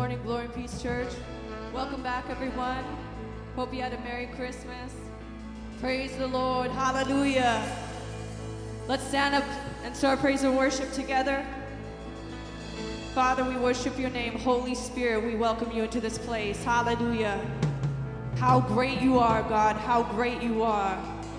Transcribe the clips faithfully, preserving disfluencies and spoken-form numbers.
morning, Glory and Peace Church. Welcome back, everyone. Hope you had a Merry Christmas. Praise the Lord. Hallelujah. Let's stand up and start praise and worship together. Father, we worship your name. Holy Spirit, we welcome you into this place. Hallelujah. How great you are, God. How great you are.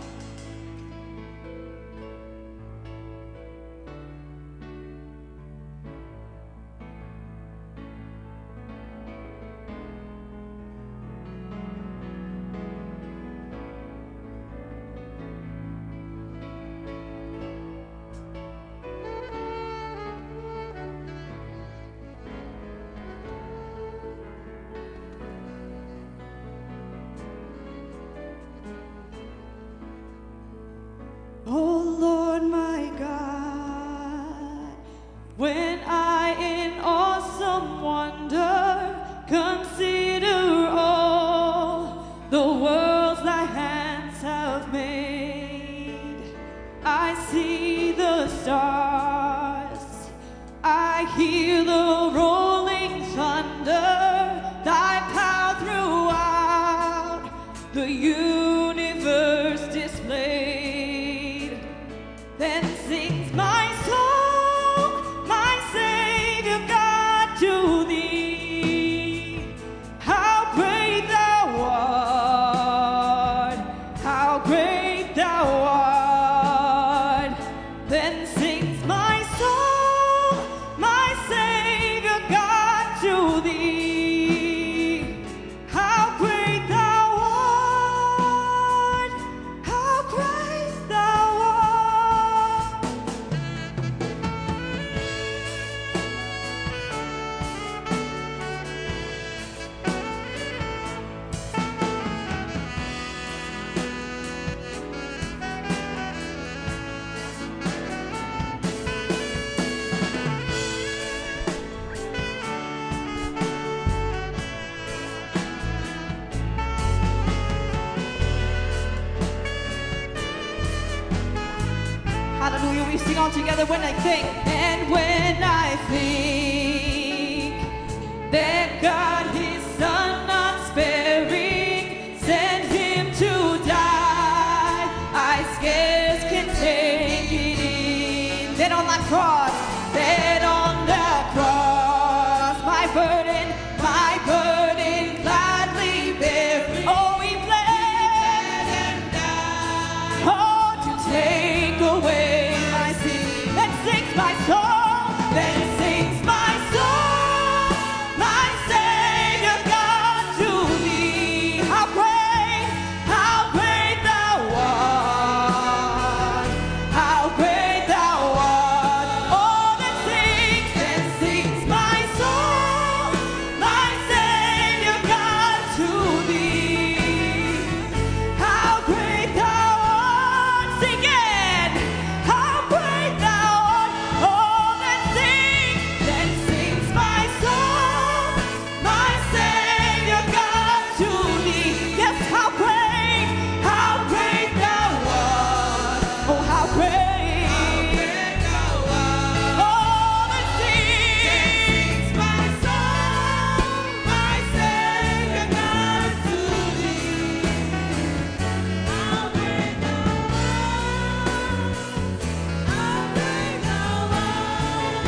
Oh Lord my God, when I in awesome wonder consider all the worlds thy hands have made, I see the stars, I hear the rolling thunder, thy power throughout the universe displayed. Then sings my soul, my Savior God, to thee. How great thou art, how great thou art. Then sings my soul, my Savior God, to thee. How great thou art, how great thou art. Hallelujah. We sing all together when I think. And when I think that God his son not sparing sent him to die, I scarce can take it in. Then on that cross, That on the cross my burden, my burden gladly bearing. Oh, he bled and died. Oh, to take away my sin. Then sings my soul, then sings my soul, my Savior God, to thee. How great, how great thou art, how great thou art. Oh, then sings, then sings my soul, my Savior God, to thee. How great thou art. Sing it. How great thou art. Oh, then sings, then sings my soul, my Savior God, to thee. Yes, how great, how great thou art. Oh, how great, thou art. Oh, then sings my soul, my Savior God, to thee. How great thou art. How great thou art.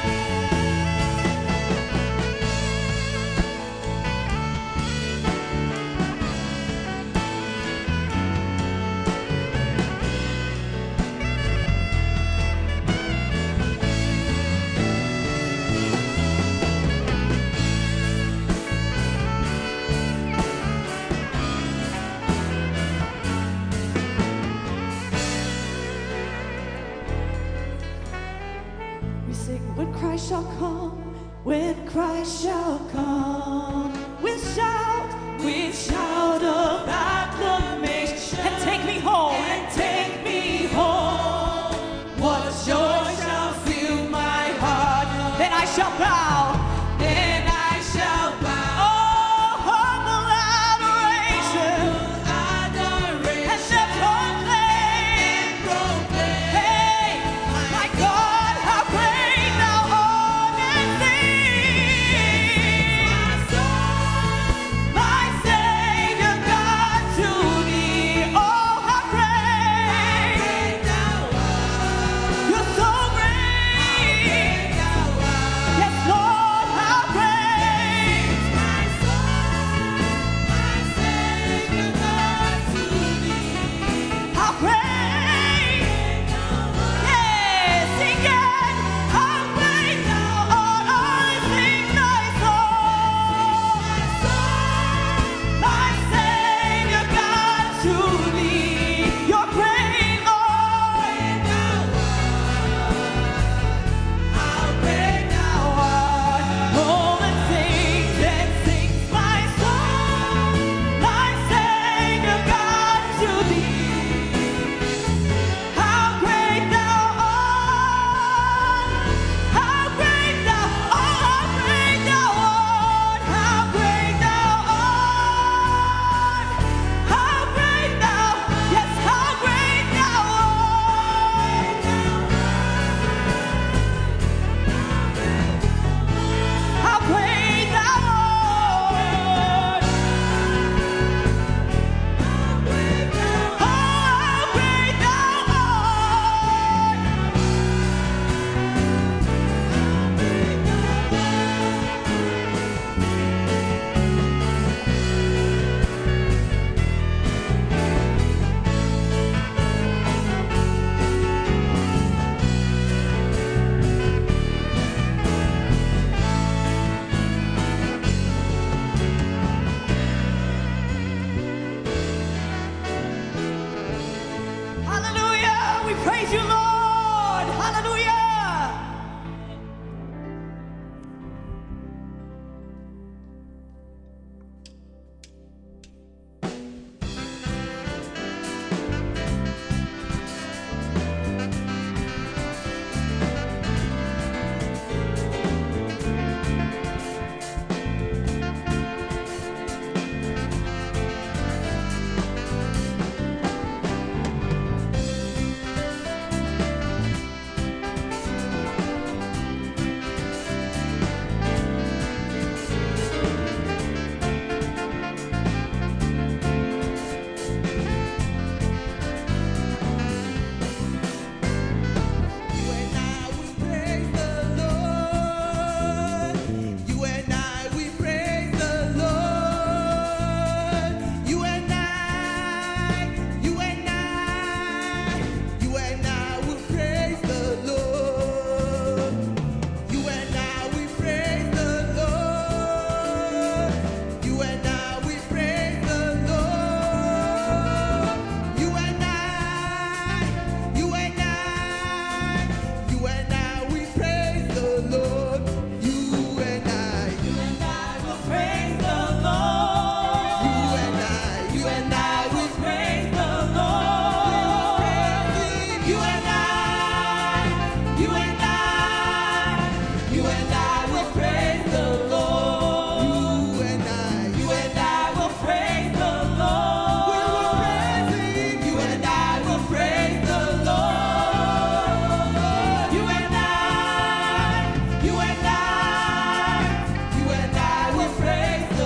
We sing, when Christ shall come, when Christ shall come, we'll shout, we'll shout of acclamation, and take me home, and take me home. What joy shall fill my heart, then I shall bow, then I shall bow. Oh, humble adoration, and then proclaim, hey, my God, how great thou art, and sing. praise the Lord. You and I, you and I will praise the Lord. You and I, you and I, you and I will praise the Lord. You and I, you and I will praise the Lord. You and I will praise the Lord. You and I, you and I, you and I will praise the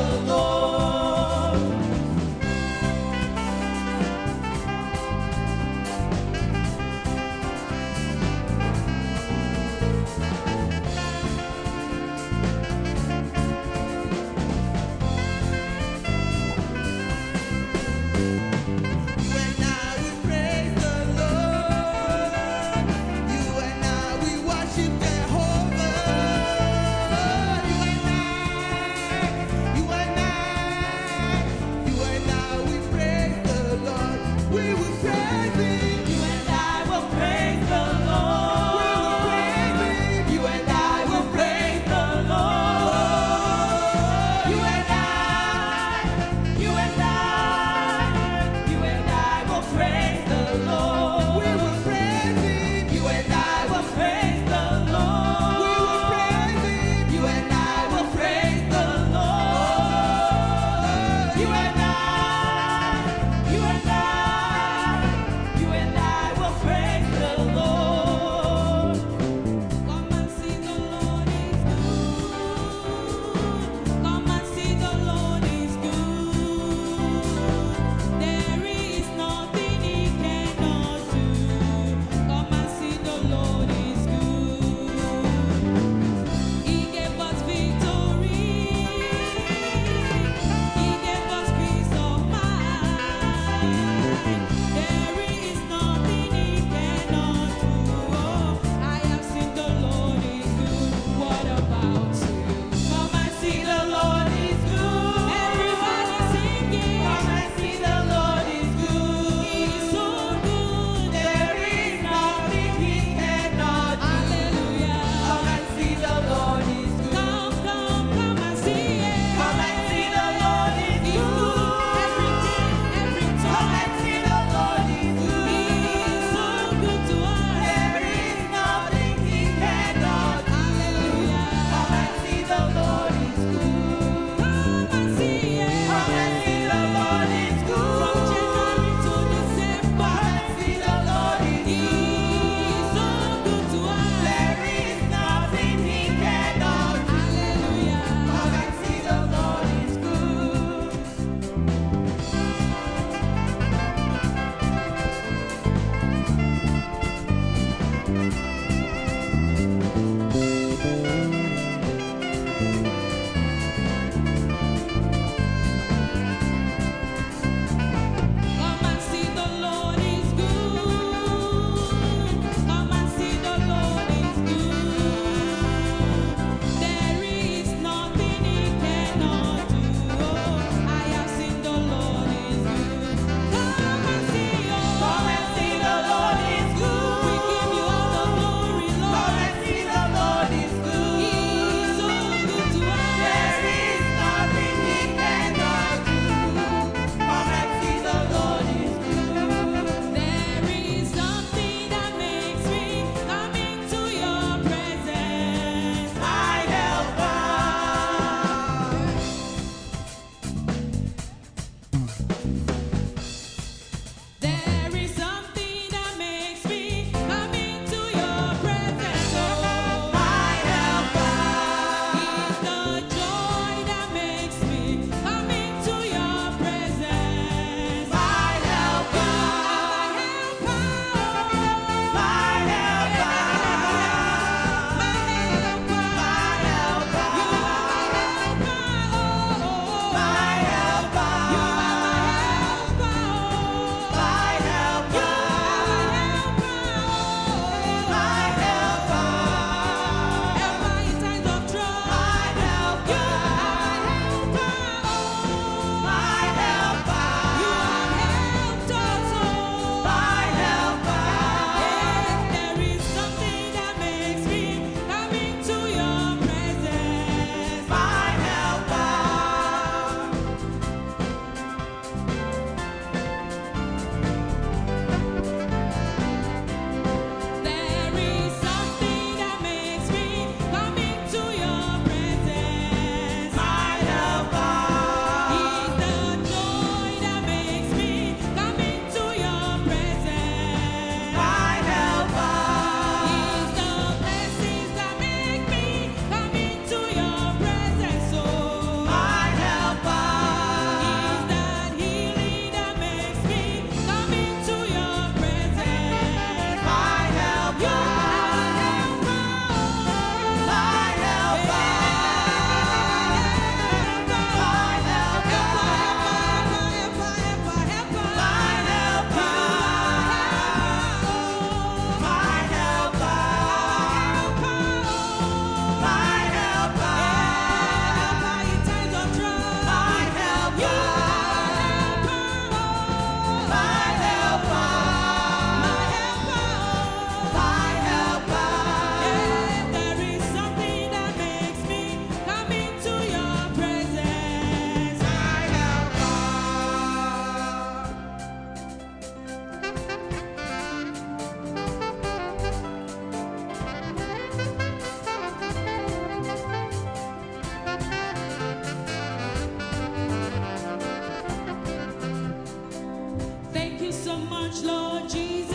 much, Lord Jesus.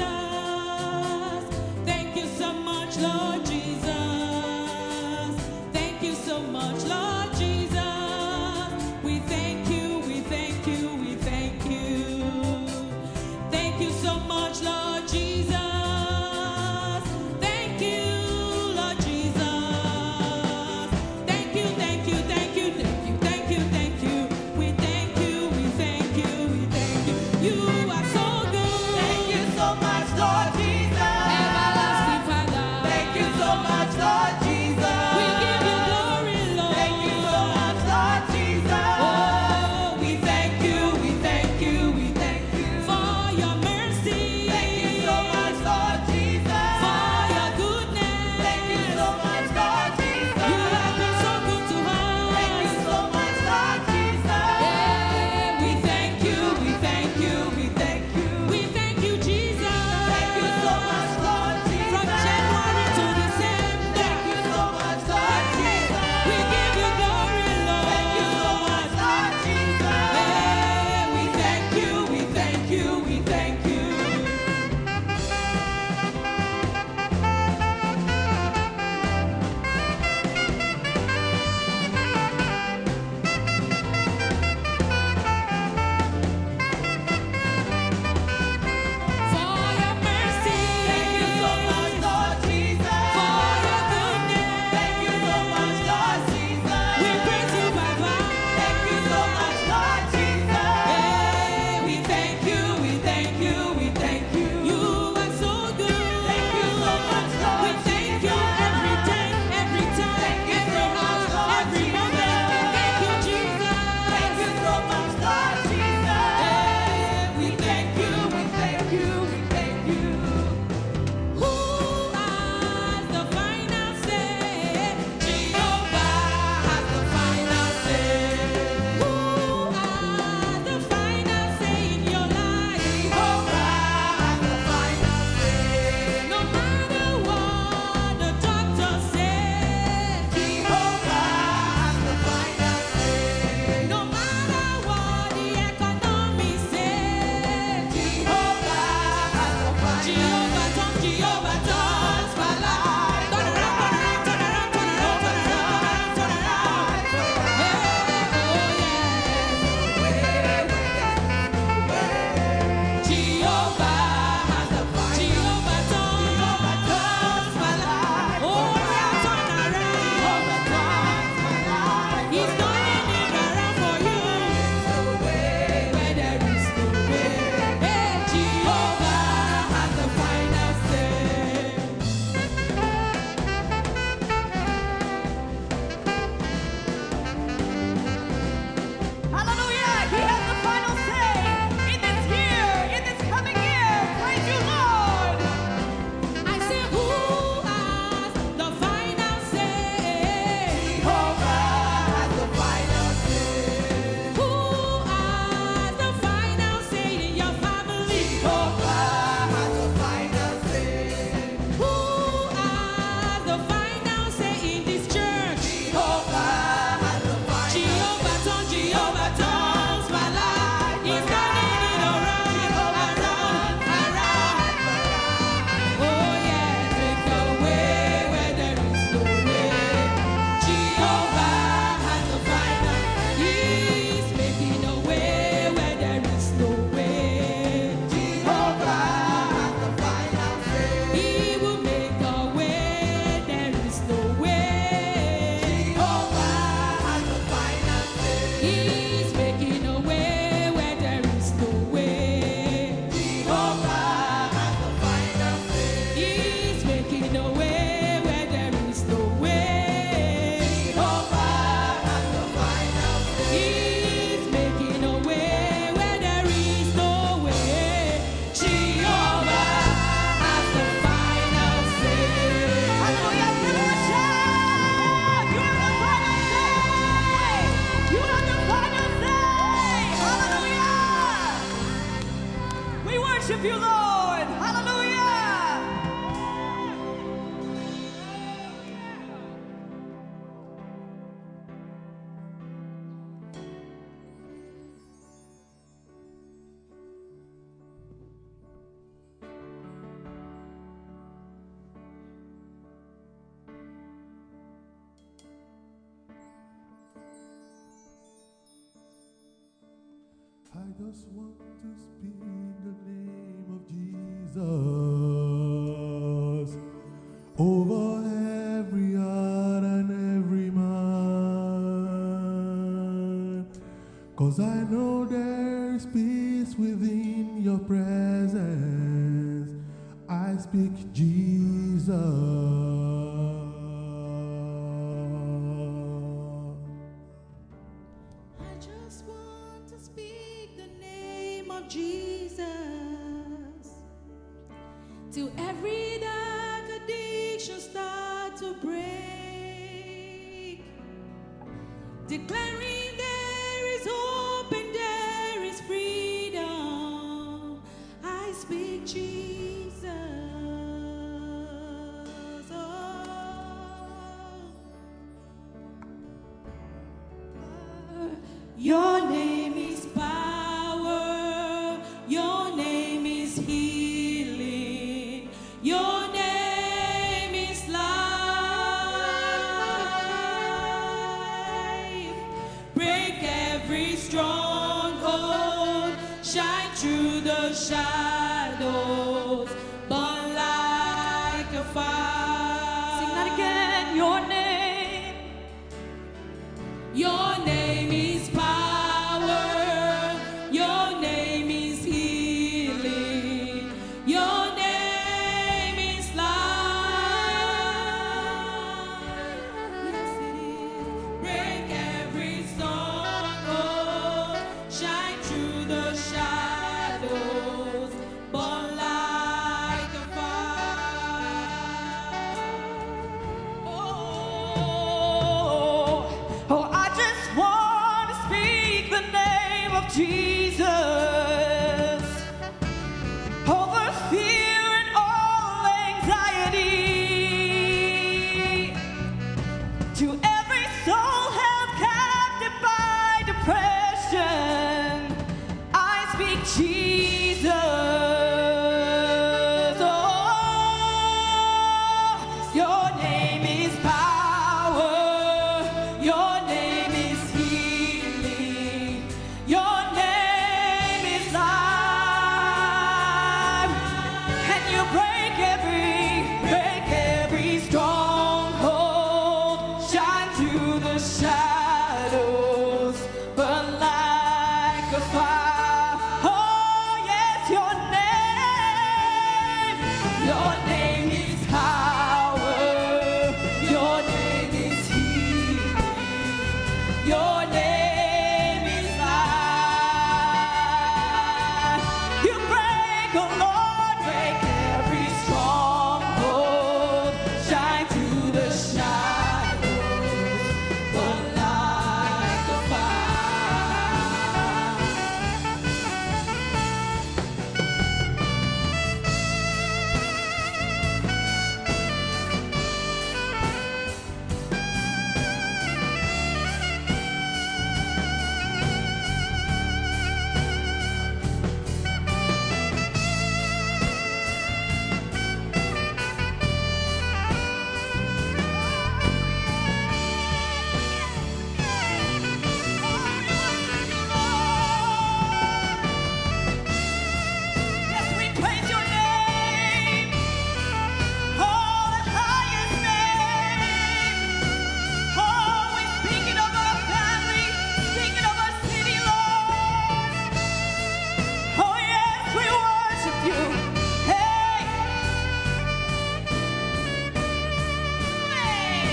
Thank you so much, Lord Jesus. Thank you so much, Lord Jesus. We thank you, we thank you, we thank you. Thank you so much, Lord Jesus. Thank you, Lord Jesus. Thank you, thank you, thank you, thank you, thank you, thank you. We thank you, we thank you, we thank you. You are so good. Thank you so much, Lord Jesus. Everlasting Father. Thank you so much, Lord Jesus. We give you glory, Lord. Thank you so much, Lord Jesus. Oh, we thank you, we thank you, we thank you for your mercy. Thank you so much, Lord Jesus. For your goodness. Thank you so much, Lord Jesus. You have been so good to us. Thank you so much, Lord Jesus. Yeah, we thank you, we thank you, we thank you. we thank you, Jesus. Thank you so much, Lord Jesus. From January to December. Thank you so much, Lord Jesus. We give you glory, Lord. Thank you so much, Lord Jesus. Yeah, we thank you, we thank you, we thank you. For your mercy. Thank you so much, Lord Jesus. For your goodness. Thank you so much, Lord Jesus. We praise you, Baba. Thank you so much, Lord Jesus. Yeah, we thank you, we thank you, we thank you. you are so good. Thank you so much, Lord We thank you every day, every time, Thank you every so much, hour, Lord every Jesus. moment. Thank you, Jesus. Thank you so much, Lord Jesus. Yeah, we thank you, we thank you, we thank you. Who has the final say? Jehovah has the final say. Who has the final say in your life? Jehovah has the final say. No matter what the doctor says, Jehovah has the final say. no matter what the economy says, Jehovah has the final say. Jehovah turn, Jehovah turns my life. Turn around, turn around, turn around, turn around, turn around, turn around, turn around. Yeah, oh yeah. Jehovah has the final say. Jehovah turns my life. Oh yeah, turn around. He's turning it around for you. Where there is no way. Hey, Jehovah has the final say. Hallelujah. He has the final say in this year, in this coming year. Praise you, Lord. I say, who has the final say? Jehovah has the final say. Who has the final say in your family? Jehovah has the final say. Who has the final say in this church? Jehovah has the final say. Jehovah turn, Jehovah turns my life. He's turning it around, around, around. Oh yeah, make a way where there is no way. Jehovah has the final. He's making a way where there is no way. Jehovah has the final say. He will make a way, there is no way. Jehovah has the final say. He's making a way where there is no way. Jehovah has the final say. He's making a way where there is no way. Jehovah has the final say. He's making a way where there is no way. Jehovah has the final say. Hallelujah. Give him a shout. You have the final say. You have the final say. Hallelujah. We worship you, Lord. Hallelujah. I just want to speak the name of Jesus over every heart and every mind. 'Cause I know there is peace within your presence. I speak Jesus. I just want to speak the name of Jesus till every dark addiction start to break, declaring there is hope and there is freedom. I speak Jesus. Oh. Your name is power, your name is healing, your name is life. Break every stronghold, shine through the shadows, burn like a fire. Sing that again. Your name. Your name is power, your name is healing, your name is life. Yes, it is. Break every stronghold, shine through the shadows, burn like a fire. Oh, oh, I just want to speak the name of Jesus over fear and all anxiety, to every soul held captive by depression. I speak Jesus. Oh, your name is power, your name is healing, your name is life. Can you break every, break every stronghold, shine through the shadows, burn like a fire. Oh yes, your name, your name is power, your name is healing, your name is life. You break, oh Lord, break every stronghold, shine through the shadows, burn like a fire. Yes, we praise your name, oh, the highest name. Oh, we speak it over our family, speak it over our city, Lord. Oh, yes, we worship you. Hey. Hey.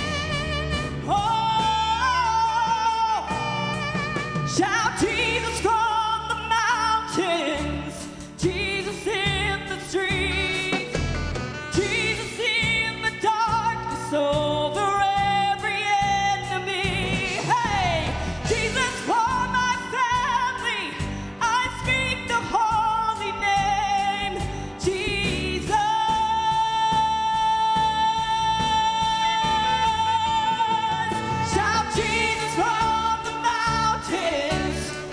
Oh, shout Jesus from the mountains, Jesus in the streets, Jesus in the darkness over every enemy. Hey, Jesus for my family, I speak the holy name, Jesus. Shout Jesus from the mountains,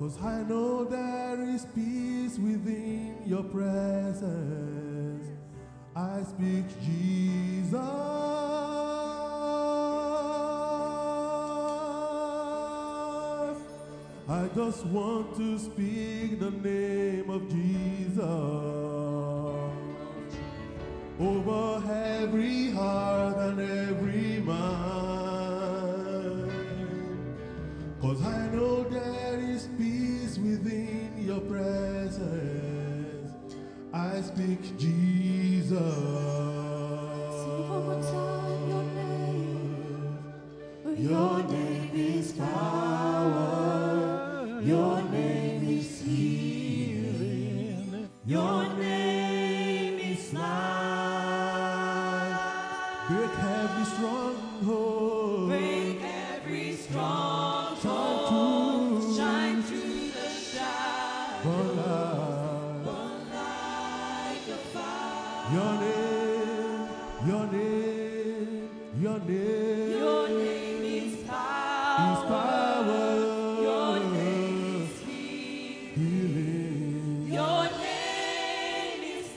'cause I know there is peace within your presence. I speak Jesus. I just want to speak the name of Jesus over every heart and every mind. 'Cause I know there is peace within your presence. I speak Jesus. Sing one more time, your name. Your name is power. Your name is healing. Your name is life. Break every stronghold. Break every stronghold. Shine through the shadows. Burn light. Burn like a fire. Your name, your name, your name. Your name is power. Is power. Your name is healing. Healing. Your name is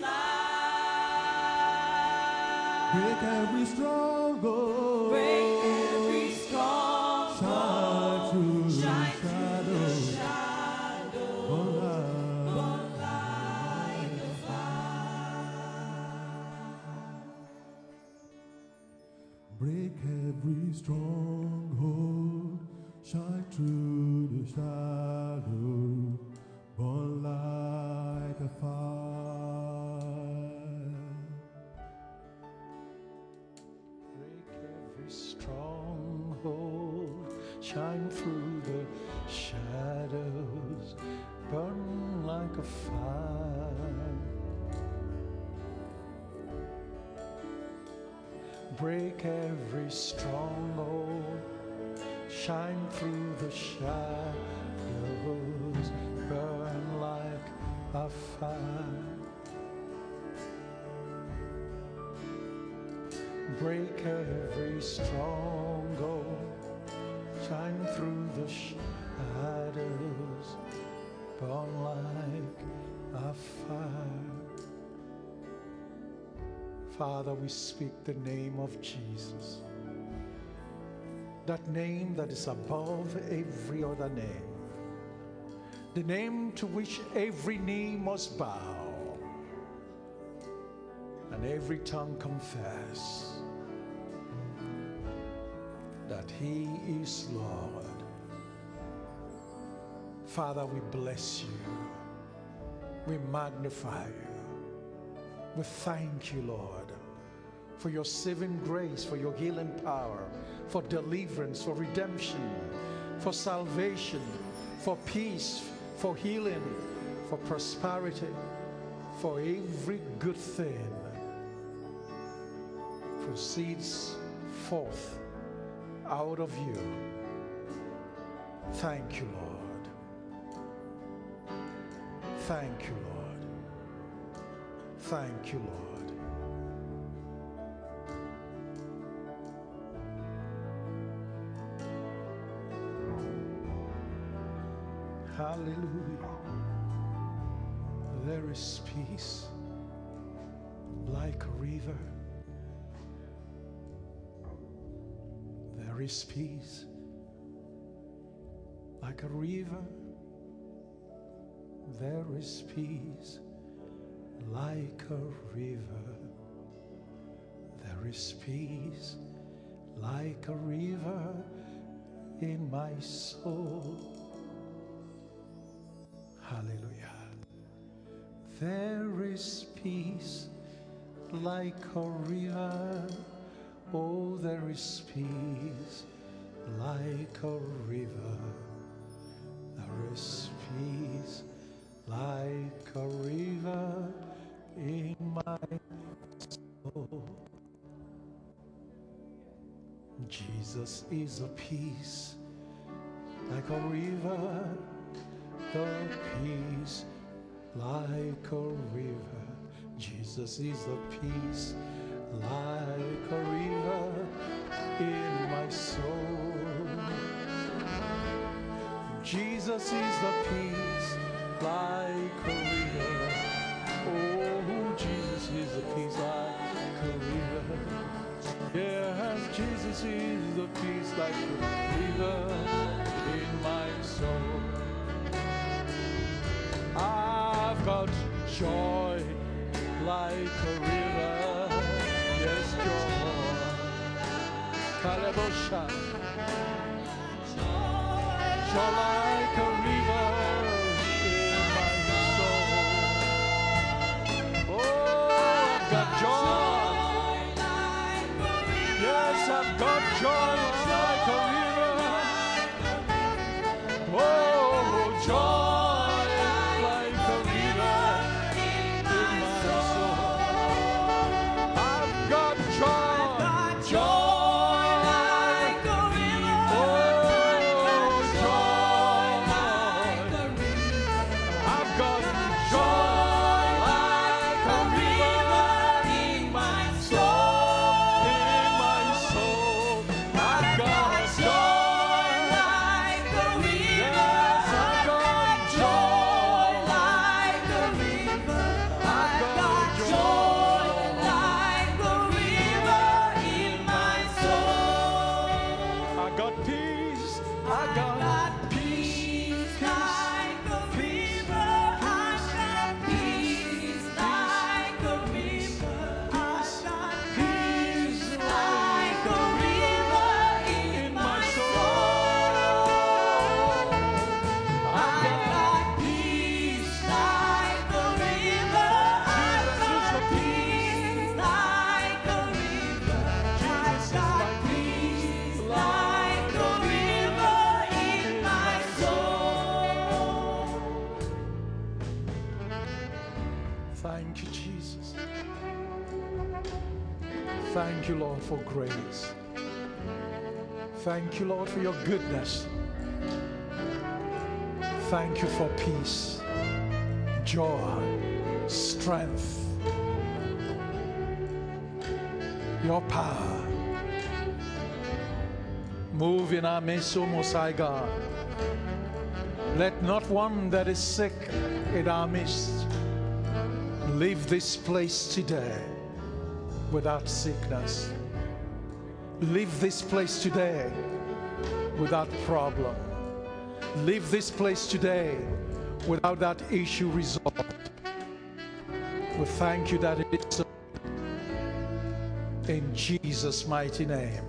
life. Break every stronghold. Break every stronghold. Shine through the Shine through the shadows. shadows. Burn light. Burn like a fire. Break every stronghold, shine through the shadow, burn like a fire. Break every stronghold, shine through the shadows, burn like a fire. Break every stronghold, shine through the shadows, burn like a fire. Break every stronghold, shine through the shadows, burn like a fire. Father, we speak the name of Jesus, that name that is above every other name, the name to which every knee must bow and every tongue confess that He is Lord. Father, we bless you. We magnify you. We thank you, Lord, for your saving grace, for your healing power, for deliverance, for redemption, for salvation, for peace, for healing, for prosperity, for every good thing proceeds forth out of you. Thank you, Lord. Thank you, Lord. Thank you, Lord. Hallelujah. There is peace like a river. There is peace like a river. There is peace like a river. There is peace like a river in my soul. Hallelujah. There is peace like a river. Oh, there is peace like a river. There is peace like a river in my soul. Jesus is a peace like a river, the peace like a river. Jesus is a peace like a river in my soul. Jesus Jesus is the peace like a river. Oh, Jesus is the peace like a river. Yes, Jesus is the peace like a river in my soul. I've got joy like a river. Yes, joy. Kalebosha. Joy like a river in my soul. Oh, I've got joy. Yes, I've got joy like a river. Oh, joy like a river in my soul. I've got joy, joy. Thank you, Jesus. Thank you, Lord, for grace. Thank you, Lord, for your goodness. Thank you for peace, joy, strength, your power. Move in our midst, O Most High God. Let not one that is sick in our midst leave this place today without sickness. Leave this place today without problem. Leave this place today without that issue resolved. We thank you that it is so. In Jesus' mighty name.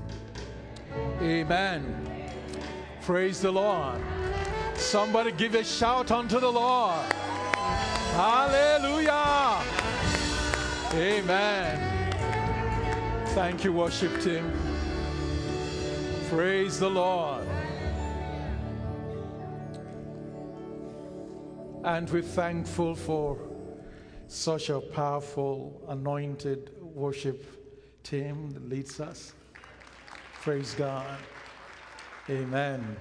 Amen. Praise the Lord. Somebody give a shout unto the Lord. Hallelujah. Amen. Thank you, worship team. Praise the Lord. And we're thankful for such a powerful, anointed worship team that leads us. Praise God. Amen.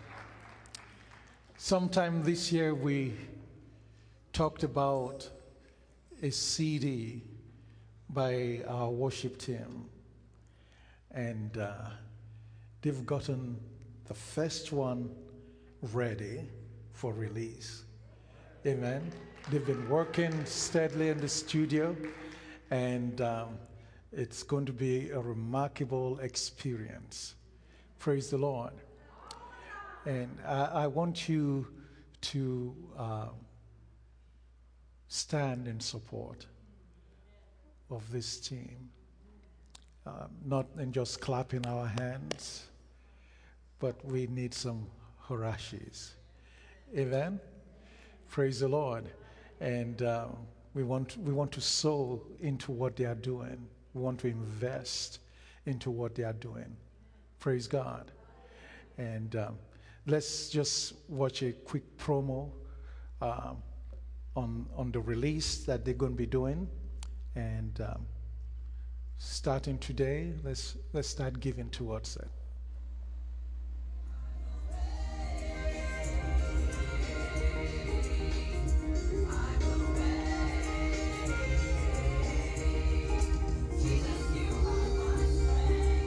Sometime this year we talked about a C D by our worship team, and uh, they've gotten the first one ready for release. Amen. They've been working steadily in the studio, and um, it's going to be a remarkable experience. Praise the Lord. And I, I want you to uh, stand in support of this team. Uh, not in just clapping our hands, but we need some harashis. Amen? Praise the Lord. And uh, we want we want to sow into what they are doing. We want to invest into what they are doing. Praise God. And um, let's just watch a quick promo um, on on the release that they're going to be doing. And um, starting today, let's let's start giving towards it.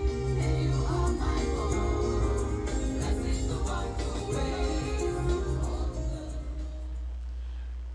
You are my home. Blessed is the one who waits.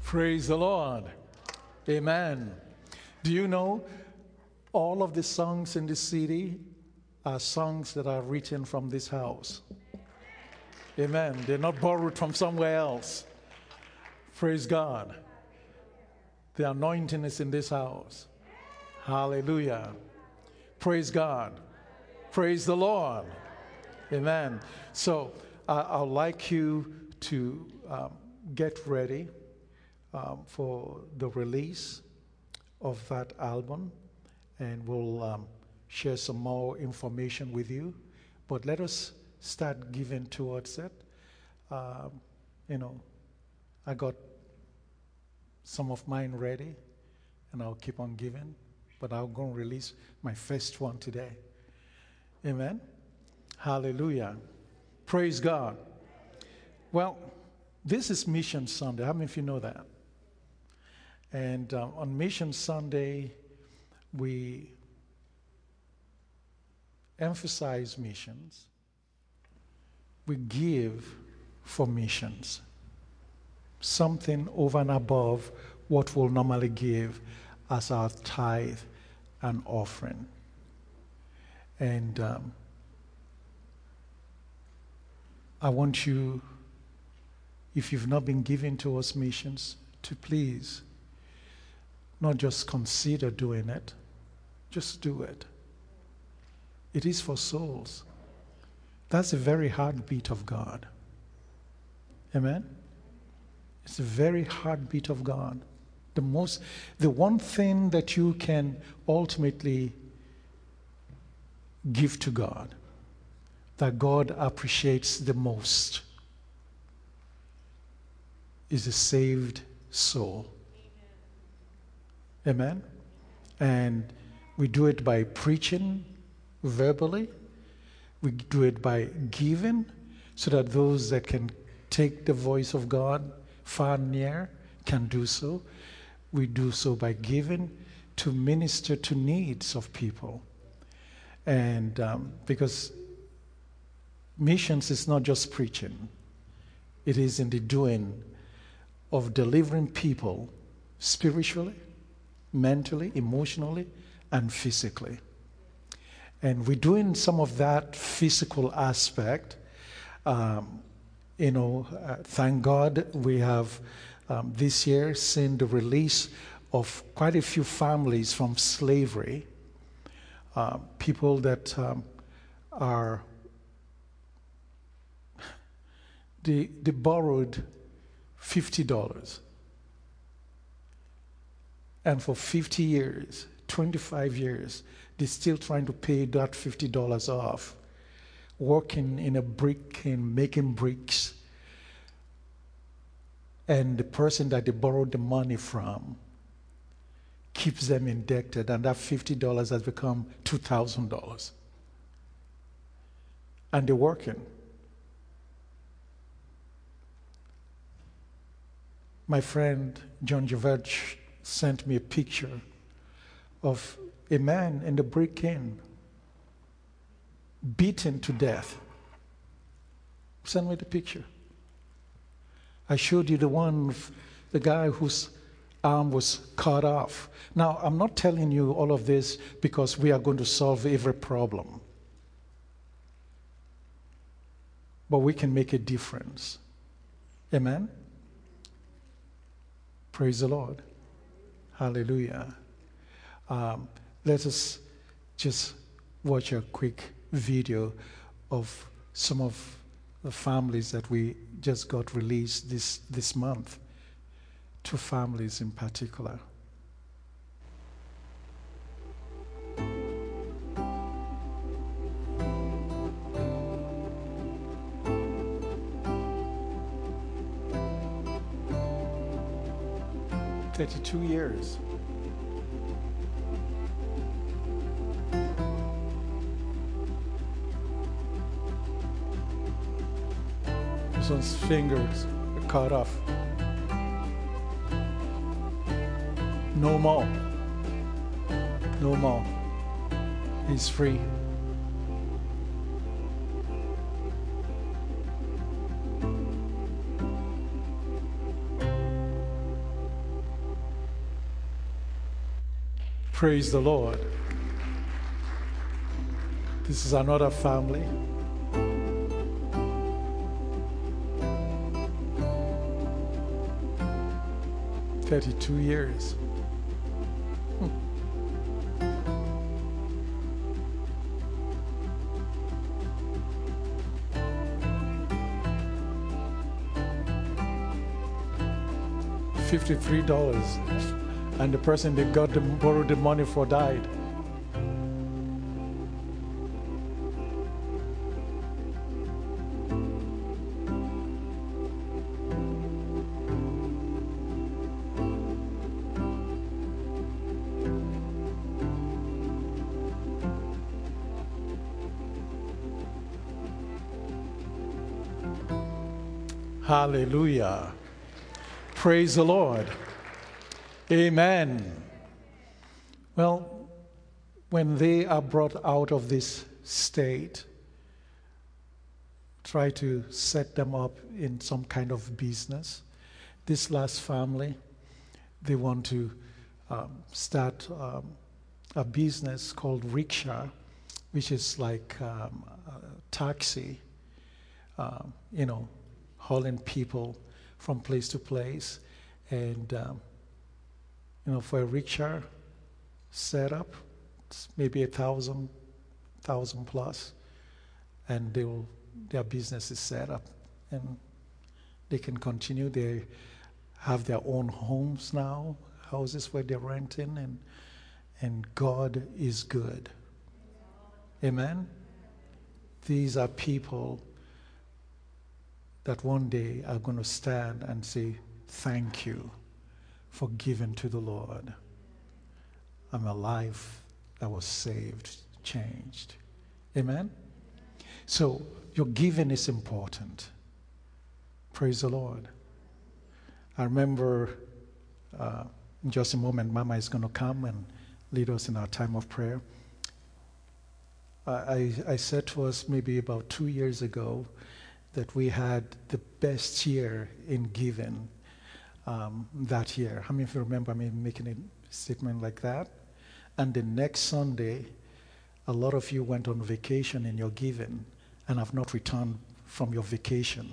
Praise the Lord. Amen. Do you know all of the songs in this C D are songs that are written from this house? Amen. They're not borrowed from somewhere else. Praise God. The anointing is in this house. Hallelujah. Praise God. Praise the Lord. Amen. So uh, I'd like you to um, get ready um, for the release of that album, and we'll um, share some more information with you. But let us start giving towards it. Um, you know, I got some of mine ready, and I'll keep on giving, but I'll go and release my first one today. Amen. Hallelujah. Praise God. Well, this is Mission Sunday. How many of you know that? And um, on Mission Sunday, we emphasize missions. We give for missions. Something over and above what we'll normally give as our tithe and offering. And um, I want you, if you've not been giving towards missions, to please not just consider doing it, just do it. It is for souls. That's the very heartbeat of God. Amen? It's the very heartbeat of God. The most, the one thing that you can ultimately give to God, that God appreciates the most, is a saved soul. Amen? And we do it by preaching verbally. We do it by giving, so that those that can take the voice of God far and near can do so. We do so by giving to minister to needs of people. And um, because missions is not just preaching, it is in the doing of delivering people spiritually, mentally, emotionally, and physically. And we're doing some of that physical aspect. Um, you know, uh, thank God we have um, this year seen the release of quite a few families from slavery. Uh, people that um, are, they, they borrowed fifty dollars. And for fifty years, twenty-five years, they're still trying to pay that fifty dollars off, working in a brick and making bricks. And the person that they borrowed the money from keeps them indebted, and that fifty dollars has become two thousand dollars. And they're working. My friend John Javert sent me a picture of a man in the brick inn, beaten to death. Send me the picture. I showed you the one, the guy whose arm was cut off. Now, I'm not telling you all of this because we are going to solve every problem. But we can make a difference. Amen? Praise the Lord. Hallelujah. Um, let us just watch a quick video of some of the families that we just got released this, this month. Two families in particular. Thirty-two years. This one's fingers are cut off. No more. No more. He's free. Praise the Lord. This is another family. thirty-two years. Hmm. fifty-three dollars. And the person they got the, borrowed the money for died. Hallelujah. Praise the Lord. Amen. Well, when they are brought out of this state, try to set them up in some kind of business. This last family, they want to um, start um, a business called rickshaw, which is like um, a taxi, um, you know, hauling people from place to place. And, um, you know, for a rickshaw setup, it's maybe a thousand, thousand plus. And they will, their business is set up. And they can continue. They have their own homes now, houses where they're renting. And, and God is good. Amen? These are people that one day are going to stand and say, thank you for giving to the Lord. I'm a life that was saved, changed. Amen? So your giving is important. Praise the Lord. I remember uh, in just a moment, Mama is going to come and lead us in our time of prayer. I, I said to us maybe about two years ago that we had the best year in giving um, that year. How many of you remember me making a statement like that? And the next Sunday, a lot of you went on vacation in your giving and have not returned from your vacation.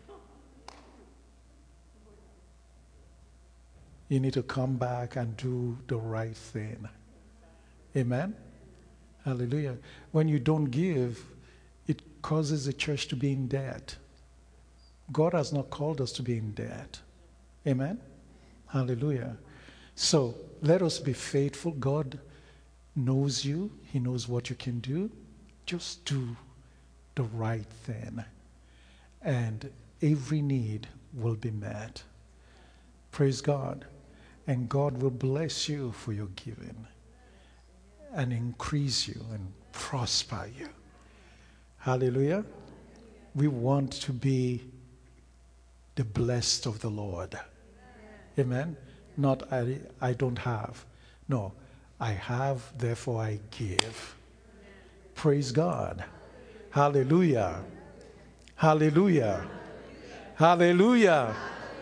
You need to come back and do the right thing. Amen? Hallelujah. When you don't give, it causes the church to be in debt. God has not called us to be in debt. Amen? Hallelujah. So let us be faithful. God knows you. He knows what you can do. Just do the right thing. And every need will be met. Praise God. And God will bless you for your giving and increase you and prosper you. Hallelujah. We want to be the blessed of the Lord. Amen. Not I, I don't have. No, I have, therefore I give. Praise God. Hallelujah. Hallelujah. Hallelujah.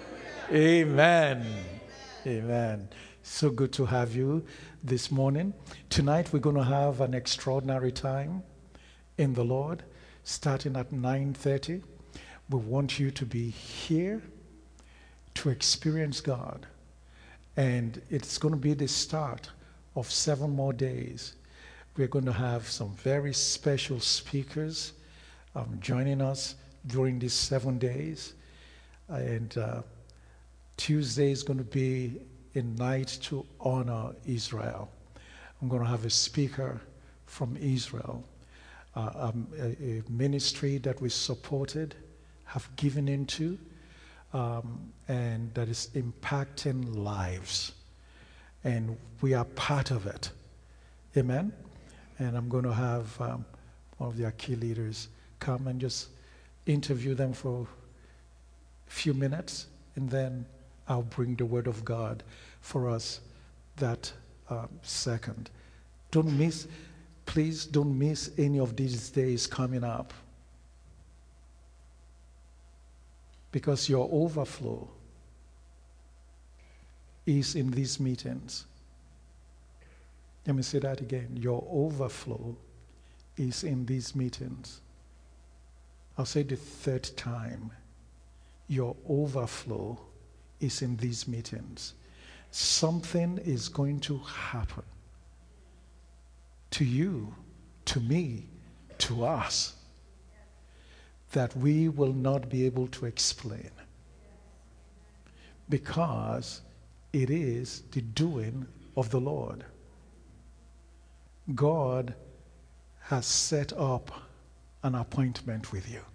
Amen. Amen. So good to have you this morning. Tonight we're going to have an extraordinary time in the Lord, starting at nine thirty. We want you to be here to experience God. And it's going to be the start of seven more days. We're going to have some very special speakers um, joining us during these seven days. And uh, Tuesday is going to be a night to honor Israel. I'm going to have a speaker from Israel, uh, um, a, a ministry that we supported, have given into, um, and that is impacting lives. And we are part of it. Amen? And I'm going to have um, one of their key leaders come and just interview them for a few minutes, and then I'll bring the word of God for us that um, second. Don't miss, please don't miss any of these days coming up. Because your overflow is in these meetings. Let me say that again. Your overflow is in these meetings. I'll say the third time. Your overflow is in these meetings. Something is going to happen to you, to me, to us, that we will not be able to explain, because it is the doing of the Lord. God has set up an appointment with you.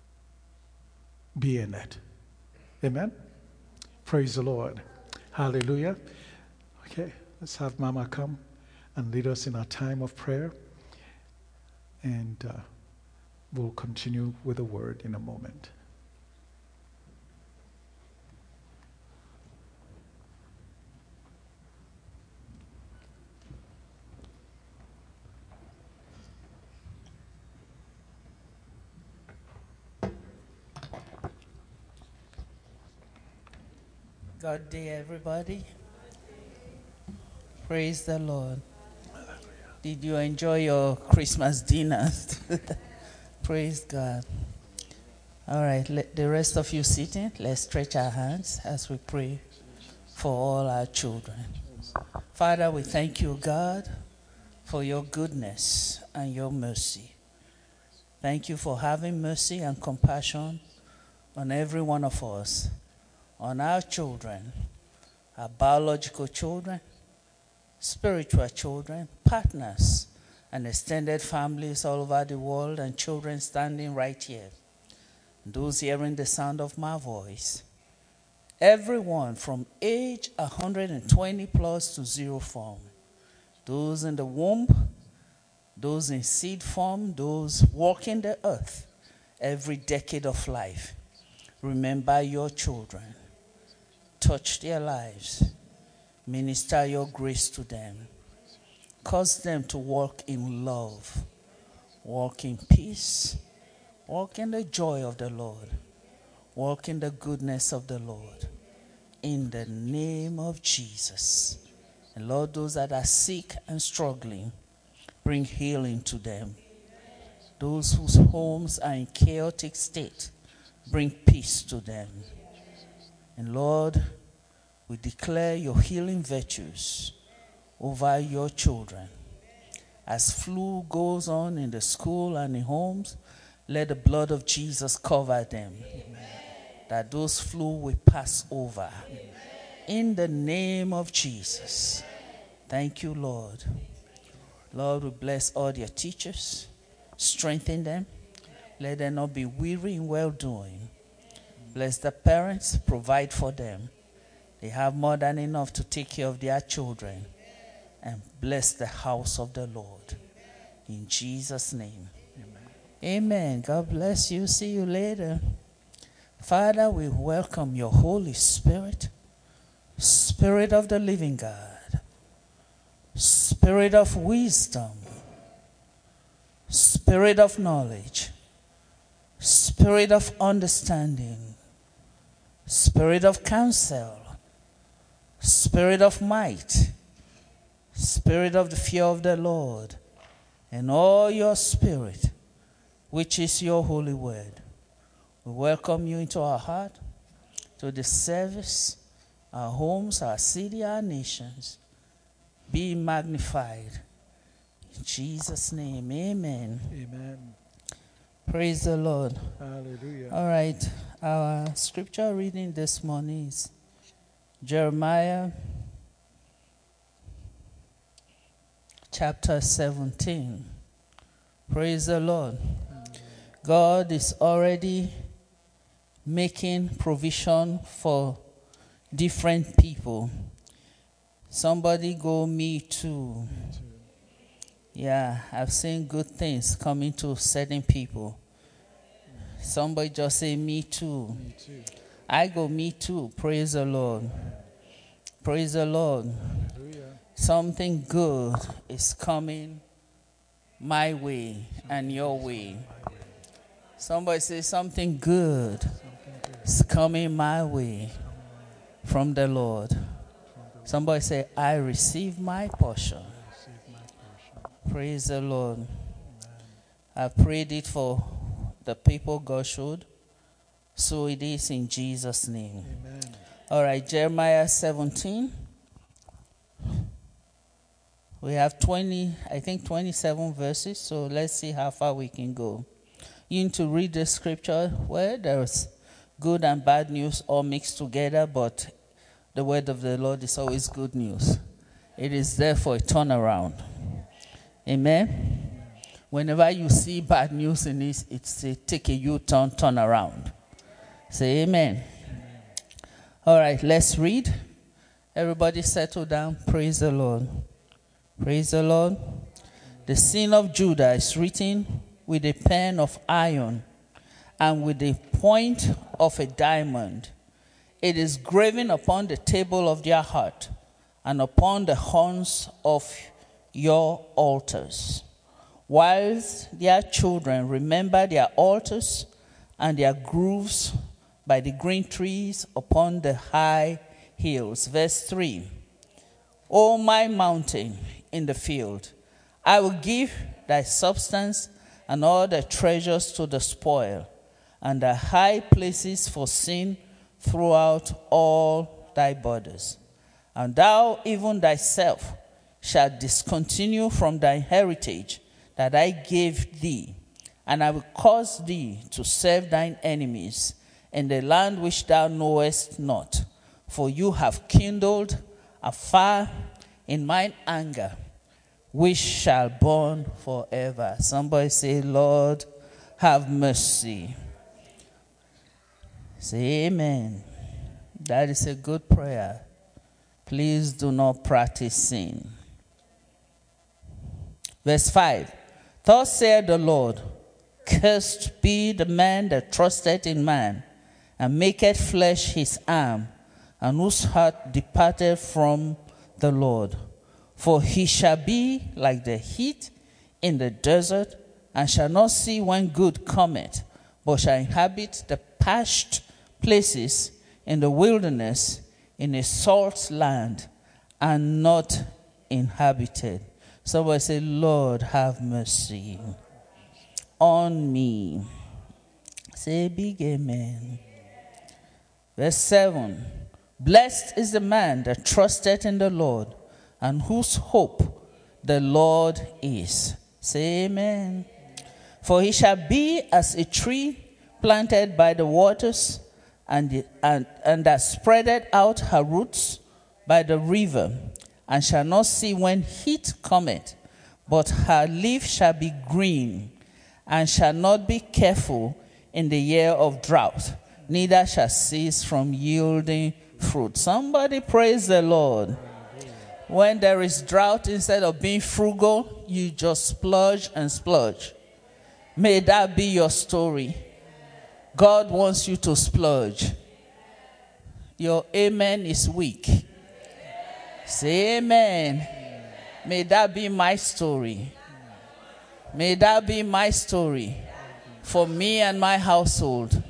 Be in it. Amen? Praise the Lord. Hallelujah. Okay, let's have Mama come and lead us in our time of prayer. And uh, we'll continue with the word in a moment. Good day, everybody. Praise the Lord. Did you enjoy your Christmas dinners? Praise God. All right, let the rest of you sitting, let's stretch our hands as we pray for all our children. Father, we thank you, God, for your goodness and your mercy. Thank you for having mercy and compassion on every one of us, on our children, our biological children, spiritual children, partners, and extended families all over the world, and children standing right here. Those hearing the sound of my voice. Everyone from age one hundred twenty plus to zero form. Those in the womb, those in seed form, those walking the earth, every decade of life. Remember your children. Touch their lives. Minister your grace to them. Cause them to walk in love, walk in peace, walk in the joy of the Lord, walk in the goodness of the Lord. In the name of Jesus. And Lord, those that are sick and struggling, bring healing to them. Those whose homes are in chaotic state, bring peace to them. And Lord, we declare your healing virtues over your children. As flu goes on in the school and in homes, let the blood of Jesus cover them. Amen. That those flu will pass over. Amen. In the name of Jesus. Thank you, Lord. Lord, we bless all your teachers. Strengthen them. Let them not be weary in well-doing. Bless the parents. Provide for them. They have more than enough to take care of their children. And bless the house of the Lord. In Jesus' name. Amen. Amen. God bless you. See you later. Father, we welcome your Holy Spirit, Spirit of the living God, Spirit of wisdom, Spirit of knowledge, Spirit of understanding, Spirit of counsel, Spirit of might, Spirit of the fear of the Lord, and all your spirit, which is your holy word. We welcome you into our heart, to the service, our homes, our city, our nations. Be magnified. In Jesus' name, amen. Amen. Praise the Lord. Hallelujah. All right, our scripture reading this morning is Jeremiah chapter seventeen. Praise the Lord. God is already making provision for different people. Somebody go, me too. Yeah, I've seen good things coming to certain people. Somebody just say, me too. Me too. I go, me too. Praise the Lord. Praise the Lord. Hallelujah. Something good is coming my way and your way. Somebody say, something good is coming my way from the Lord. Somebody say, I receive my portion Praise the Lord. I prayed it for the people God showed. So it is in Jesus' name. Amen. All right, Jeremiah seventeen. We have twenty, I think twenty-seven verses. So let's see how far we can go. You need to read the scripture where there's good and bad news all mixed together, but the word of the Lord is always good news. It is there for a turnaround. Amen. Whenever you see bad news in this, it's a take a U-turn, turn around. Say amen. Amen. All right, let's read. Everybody settle down. Praise the Lord. Praise the Lord. The sin of Judah is written with a pen of iron and with the point of a diamond. It is graven upon the table of their heart and upon the horns of your altars. Whilst their children remember their altars and their groves by the green trees upon the high hills. Verse three. O my mountain in the field, I will give thy substance and all the treasures to the spoil, and the high places for sin throughout all thy borders. And thou even thyself shalt discontinue from thy heritage that I gave thee, and I will cause thee to serve thine enemies in the land which thou knowest not. For you have kindled a fire in mine anger, which shall burn forever. Somebody say, Lord, have mercy. Say amen. That is a good prayer. Please do not practice sin. Verse five. Thus saith the Lord, cursed be the man that trusteth in man, and maketh flesh his arm, and whose heart departed from the Lord. For he shall be like the heat in the desert, and shall not see when good cometh, but shall inhabit the parched places in the wilderness, in a salt land, and not inhabited. Somebody say, Lord, have mercy on me. Say big amen. Verse seven. Blessed is the man that trusteth in the Lord, and whose hope the Lord is. Say amen. For he shall be as a tree planted by the waters, and, the, and, and that spreadeth out her roots by the river, and shall not see when heat cometh, but her leaf shall be green, and shall not be careful in the year of drought, neither shall cease from yielding fruit. Somebody praise the Lord. When there is drought, instead of being frugal, you just splurge and splurge. May that be your story. God wants you to splurge. Your amen is weak. Say amen. May that be my story. May that be my story for me and my household.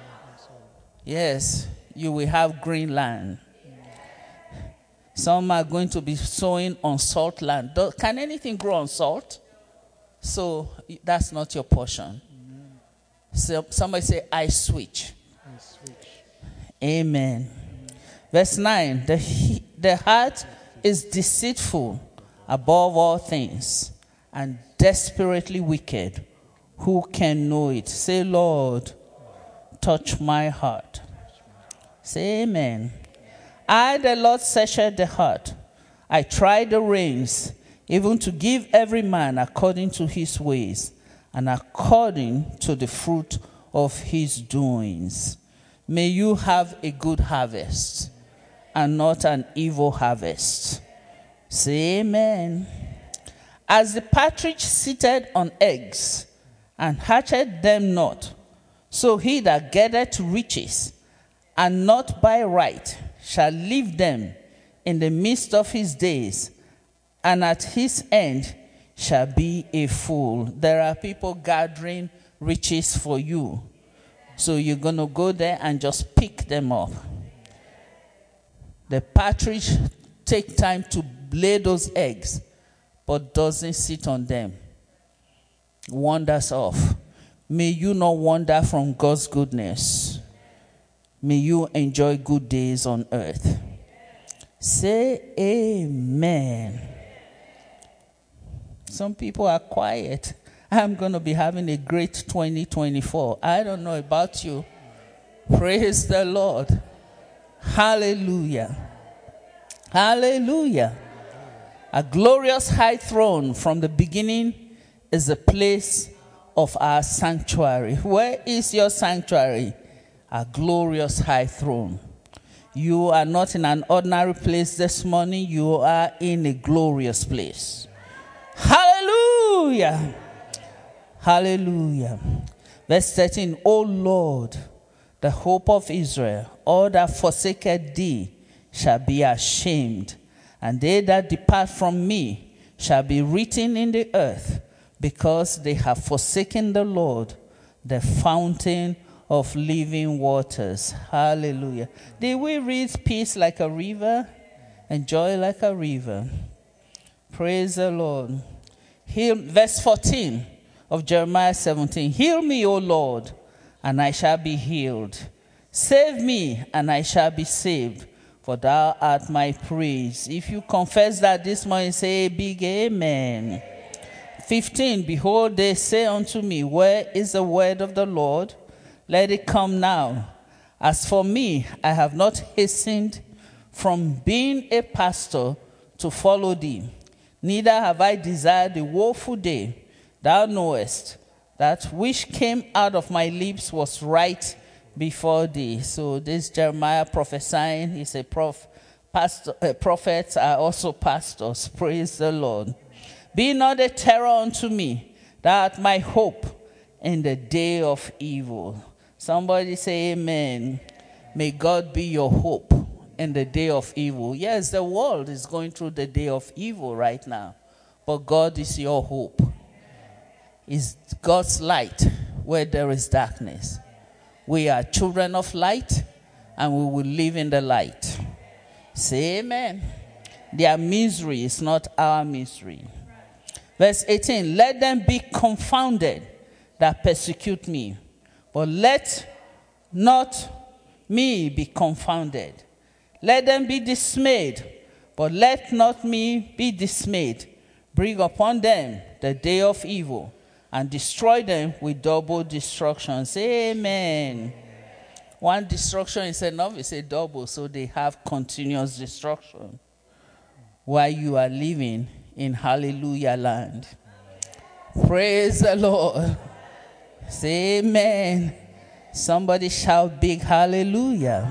Yes, you will have green land. Some are going to be sowing on salt land. Can anything grow on salt? So that's not your portion. So somebody say, I switch. I switch. Amen. Verse nine. The, the heart is deceitful above all things and desperately wicked. Who can know it? Say, Lord, touch my heart. Say amen. I, the Lord, searched the heart. I tried the reins, even to give every man according to his ways and according to the fruit of his doings. May you have a good harvest and not an evil harvest. Say amen. As the partridge sitteth on eggs and hatcheth them not, so he that getteth riches and not by right shall leave them in the midst of his days, and at his end shall be a fool. There are people gathering riches for you. So you're going to go there and just pick them up. The partridge take time to lay those eggs, but doesn't sit on them. Wanders off. May you not wander from God's goodness. May you enjoy good days on earth. Say amen. Some people are quiet. I'm going to be having a great twenty twenty-four. I don't know about you. Praise the Lord. Hallelujah. Hallelujah. A glorious high throne from the beginning is the place of our sanctuary. Where is your sanctuary? A glorious high throne. You are not in an ordinary place this morning. You are in a glorious place. Hallelujah. Hallelujah. Verse thirteen, O Lord, the hope of Israel, all that forsaketh thee shall be ashamed, and they that depart from me shall be written in the earth, because they have forsaken the Lord, the fountain of living waters. Hallelujah. Did we read peace like a river and joy like a river? Praise the Lord. Heal, verse fourteen of Jeremiah seventeen. Heal me, O Lord, and I shall be healed. Save me, and I shall be saved, for thou art my praise. If you confess that this morning, say a big amen. fifteen. Behold, they say unto me, where is the word of the Lord? Let it come now. As for me, I have not hastened from being a pastor to follow thee, neither have I desired the woeful day. Thou knowest that which came out of my lips was right before thee. So this Jeremiah prophesying, he's a prof, pastor, uh, prophets are also pastors. Praise the Lord. Be not a terror unto me, thou art my hope in the day of evil. Somebody say amen. May God be your hope in the day of evil. Yes, the world is going through the day of evil right now, but God is your hope. Is God's light where there is darkness. We are children of light, and we will live in the light. Say amen. Their misery is not our misery. Verse eighteen, let them be confounded that persecute me, but let not me be confounded. Let them be dismayed, but let not me be dismayed. Bring upon them the day of evil, and destroy them with double destruction. Say amen. One destruction is enough, it's a double, so they have continuous destruction while you are living in hallelujah land. Praise the Lord. Say amen. Somebody shout big hallelujah.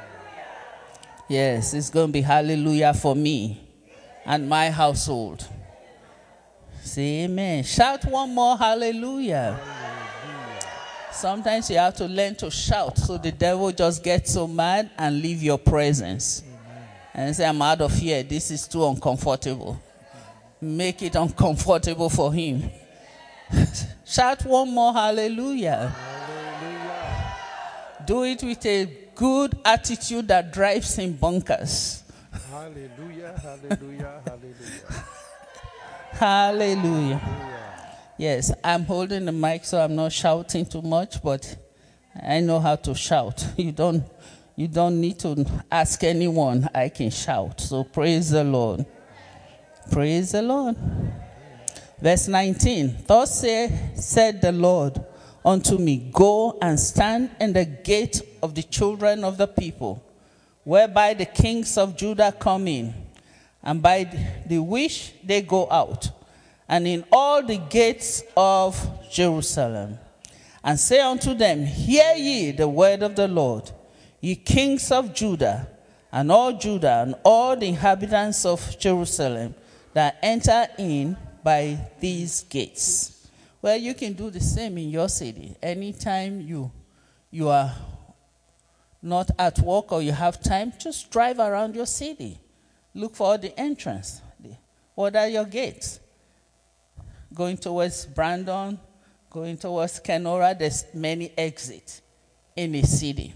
Yes, it's going to be hallelujah for me and my household. Say amen. Shout one more hallelujah. Hallelujah. Sometimes you have to learn to shout so the devil just gets so mad and leave your presence. Amen. And say, I'm out of here. This is too uncomfortable. Make it uncomfortable for him. Shout one more hallelujah. Hallelujah. Do it with a good attitude that drives him bonkers. Hallelujah, hallelujah, hallelujah. Hallelujah. Yes, I'm holding the mic, so I'm not shouting too much, but I know how to shout. You don't, you don't need to ask anyone. I can shout. So praise the Lord. Praise the Lord. Verse nineteen. Thus say, said the Lord unto me, go and stand in the gate of the children of the people, whereby the kings of Judah come in, and by the which they go out, and in all the gates of Jerusalem. And say unto them, hear ye the word of the Lord, ye kings of Judah, and all Judah, and all the inhabitants of Jerusalem, that enter in by these gates. Well, you can do the same in your city. Anytime you, you are not at work or you have time, just drive around your city. Look for the entrance. What are your gates? Going towards Brandon, going towards Kenora, there's many exits in a city.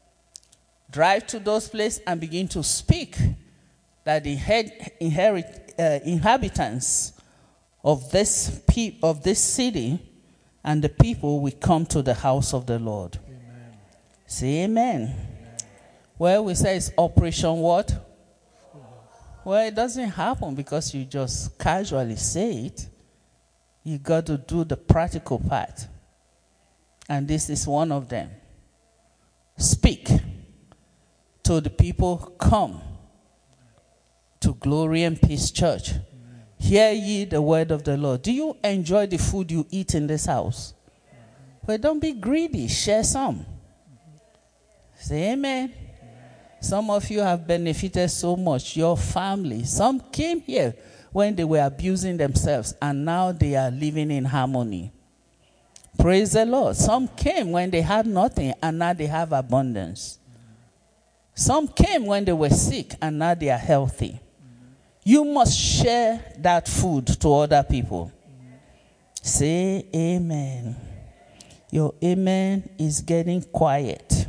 Drive to those places and begin to speak that the head inherit, uh, inhabitants of this pe- of this city and the people will come to the house of the Lord. Amen. Say amen. Amen. Well, we say it's Operation what? Well, it doesn't happen because you just casually say it. You got to do the practical part. And this is one of them. Speak to the people, come to Glory and Peace Church. Amen. Hear ye the word of the Lord. Do you enjoy the food you eat in this house? Mm-hmm. Well, don't be greedy. Share some. Mm-hmm. Say amen. Amen. Some of you have benefited so much. Your family. Some came here when they were abusing themselves, and now they are living in harmony. Praise the Lord. Some came when they had nothing, and now they have abundance. Mm-hmm. Some came when they were sick, and now they are healthy. Mm-hmm. You must share that food to other people. Mm-hmm. Say amen. Your amen is getting quiet.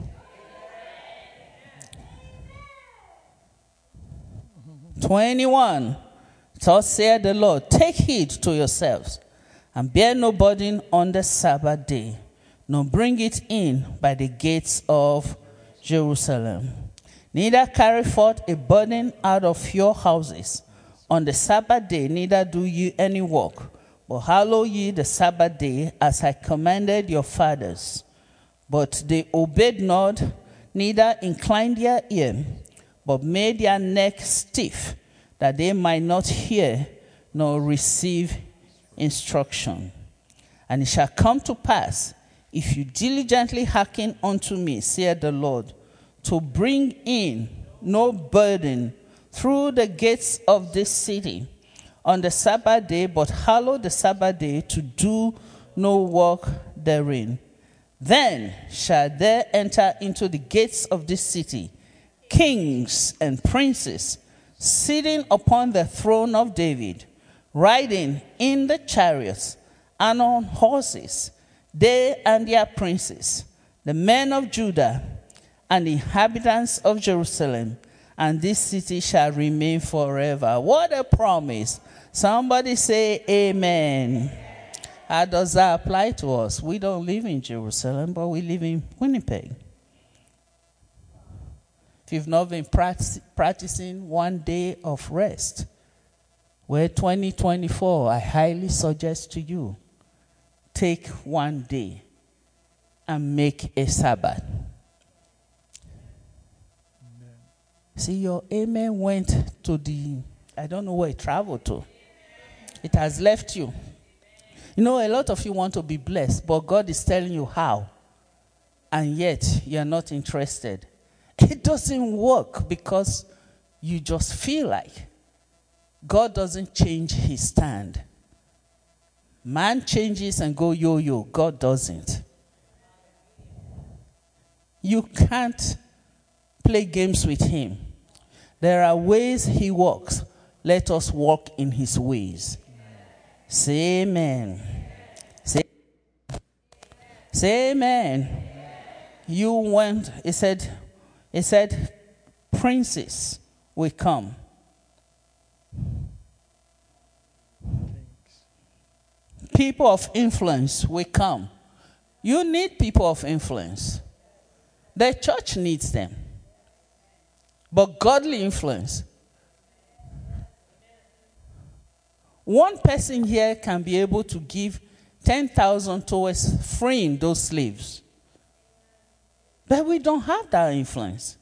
Mm-hmm. twenty-one. Thus saith the Lord, take heed to yourselves, and bear no burden on the Sabbath day, nor bring it in by the gates of Jerusalem. Neither carry forth a burden out of your houses. On the Sabbath day, neither do ye any work, but hallow ye the Sabbath day, as I commanded your fathers. But they obeyed not, neither inclined their ear, but made their neck stiff, that they might not hear nor receive instruction. And it shall come to pass, if you diligently hearken unto me, saith the Lord, to bring in no burden through the gates of this city on the Sabbath day, but hallow the Sabbath day, to do no work therein. Then shall there enter into the gates of this city kings and princes, sitting upon the throne of David, riding in the chariots and on horses, they and their princes, the men of Judah and the inhabitants of Jerusalem, and this city shall remain forever. What a promise. Somebody say amen. How does that apply to us? We don't live in Jerusalem, but we live in Winnipeg. If you've not been practic- practicing one day of rest, well, twenty twenty-four, I highly suggest to you, take one day and make a Sabbath. Amen. See, your amen went to the, I don't know where it traveled to. It has left you. You know, a lot of you want to be blessed, but God is telling you how, and yet you're not interested. It doesn't work because you just feel like. God doesn't change his stand. Man changes and go yo-yo. God doesn't. You can't play games with him. There are ways he walks. Let us walk in his ways. Say amen. Say, say amen. You went, he said, he said, princes will come. People of influence will come. You need people of influence. The church needs them. But godly influence. One person here can be able to give ten thousand towards freeing those slaves. But we don't have that influence.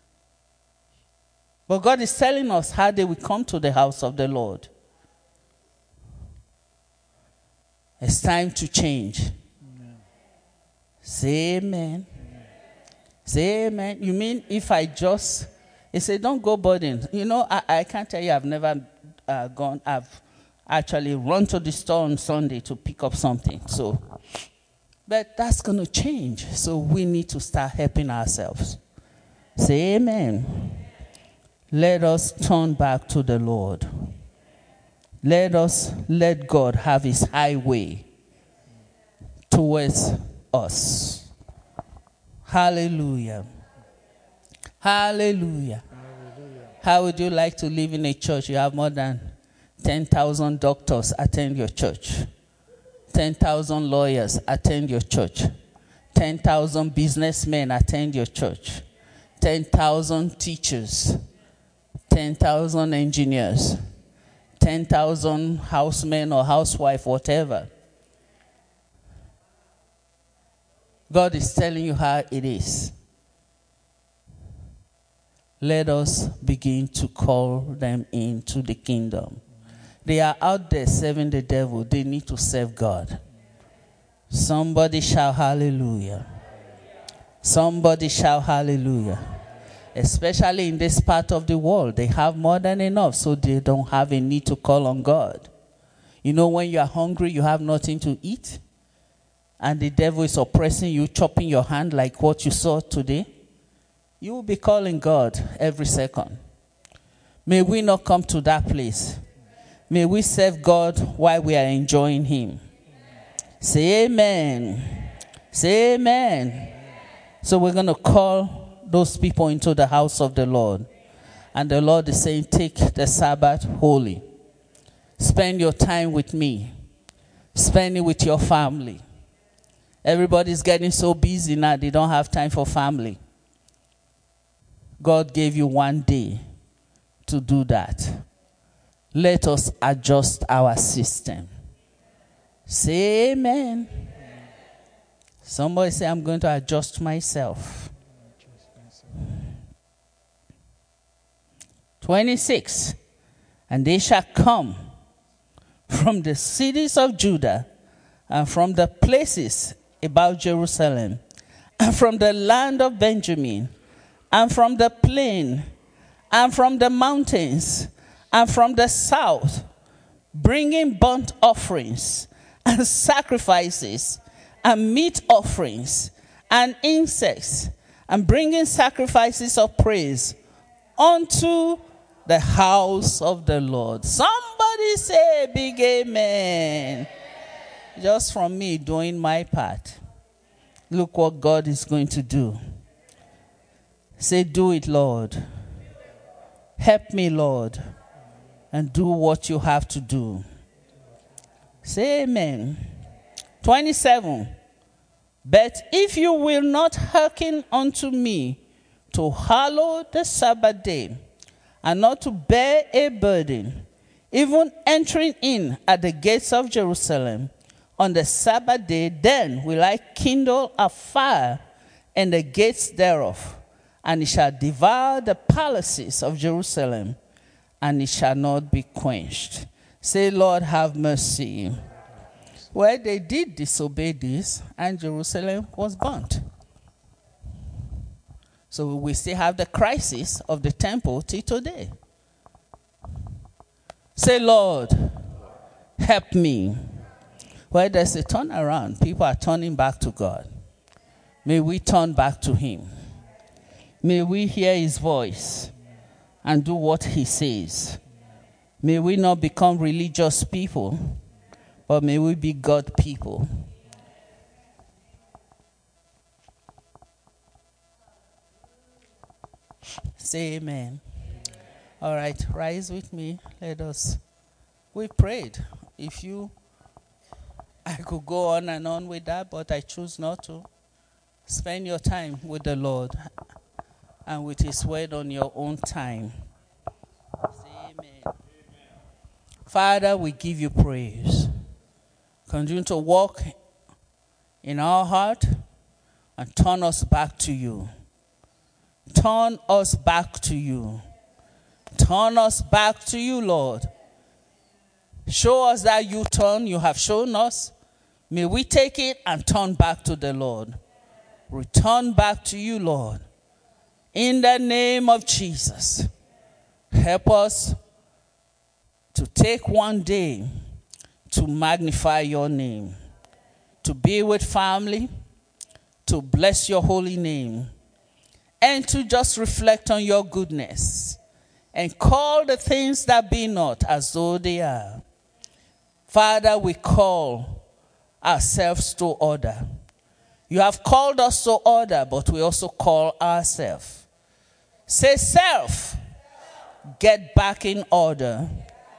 But God is telling us how they will come to the house of the Lord. It's time to change. Amen. Say amen. Amen. Say amen. You mean if I just, he said, don't go burden. You know, I, I can't tell you, I've never uh, gone, I've actually run to the store on Sunday to pick up something. So, but that's going to change. So we need to start helping ourselves. Say amen. Let us turn back to the Lord. Let us let God have his highway towards us. Hallelujah. Hallelujah. Hallelujah. How would you like to live in a church? You have more than ten thousand doctors attend your church. ten thousand lawyers attend your church. ten thousand businessmen attend your church. ten thousand teachers. ten thousand engineers. ten thousand housemen or housewife, whatever. God is telling you how it is. Let us begin to call them into the kingdom. They are out there serving the devil. They need to serve God. Somebody shout hallelujah. Somebody shout hallelujah. Especially in this part of the world, they have more than enough, so they don't have a need to call on God. You know, when you are hungry, you have nothing to eat, and the devil is oppressing you, chopping your hand like what you saw today, you will be calling God every second. May we not come to that place. May we serve God while we are enjoying him. Say amen. Say amen. So we're going to call those people into the house of the Lord. And the Lord is saying, take the Sabbath holy. Spend your time with me. Spend it with your family. Everybody's getting so busy now, they don't have time for family. God gave you one day to do that. Let us adjust our system. Say amen. Somebody say, I'm going to adjust myself. twenty-six. And they shall come from the cities of Judah and from the places about Jerusalem and from the land of Benjamin and from the plain and from the mountains and from the south, bringing burnt offerings and sacrifices and meat offerings and insects, and bringing sacrifices of praise unto the house of the Lord. Somebody say a big amen. Just from me doing my part. Look what God is going to do. Say, do it, Lord. Help me, Lord. And do what you have to do. Say amen. twenty-seven. But if you will not hearken unto me to hallow the Sabbath day, and not to bear a burden, even entering in at the gates of Jerusalem on the Sabbath day, then will I kindle a fire in the gates thereof, and it shall devour the palaces of Jerusalem, and it shall not be quenched. Say, Lord, have mercy. Well, they did disobey this, and Jerusalem was burnt. So we still have the crisis of the temple till today. Say, Lord, help me. Well, there's a turnaround. People are turning back to God. May we turn back to him. May we hear his voice and do what he says. May we not become religious people, but may we be God people. Say amen. All right, rise with me. Let us. We prayed. If you, I could go on and on with that, but I choose not to. Spend your time with the Lord and with his word on your own time. Say amen. Father, we give you praise. Continue to walk in our heart and turn us back to you. Turn us back to you. Turn us back to you, Lord. Show us that you turn you have shown us. May we take it and turn back to the Lord. Return back to you, Lord. In the name of Jesus. Help us to take one day to magnify your name, to be with family, to bless your holy name, and to just reflect on your goodness and call the things that be not as though they are. Father, we call ourselves to order. You have called us to order, but we also call ourselves. Say, self, get back in order.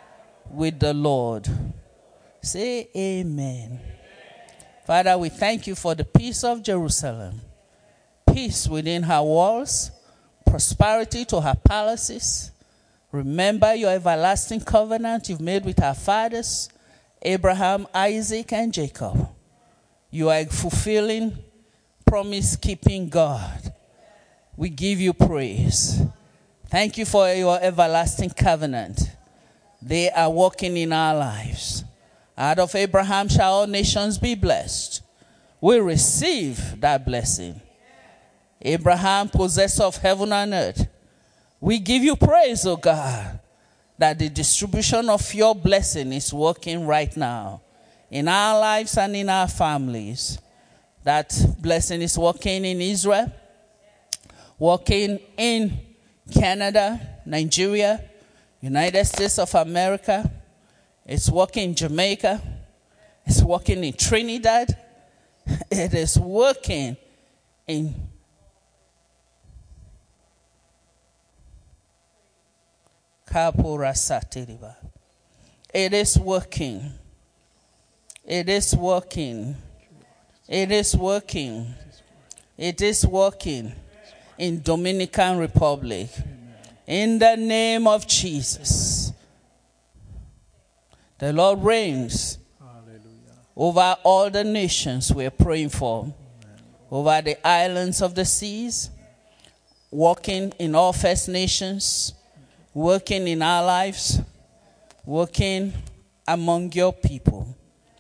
with the Lord. Say amen. Father, we thank you for the peace of Jerusalem, peace within her walls, prosperity to her palaces. Remember your everlasting covenant you've made with our fathers, Abraham, Isaac, and Jacob. You are a fulfilling, promise-keeping God. We give you praise. Thank you for your everlasting covenant. They are working in our lives. Out of Abraham shall all nations be blessed. We receive that blessing. Abraham, possessor of heaven and earth, we give you praise, O God, that the distribution of your blessing is working right now in our lives and in our families. That blessing is working in Israel, working in Canada, Nigeria, United States of America. It's working in Jamaica. It's working in Trinidad. It is working in Kapura. It is working. It is working. It is working. It is working in Dominican Republic. In the name of Jesus. The Lord reigns. Hallelujah. Over all the nations we're praying for. Amen. Over the islands of the seas. Working in all First Nations. Working in our lives. Working among your people.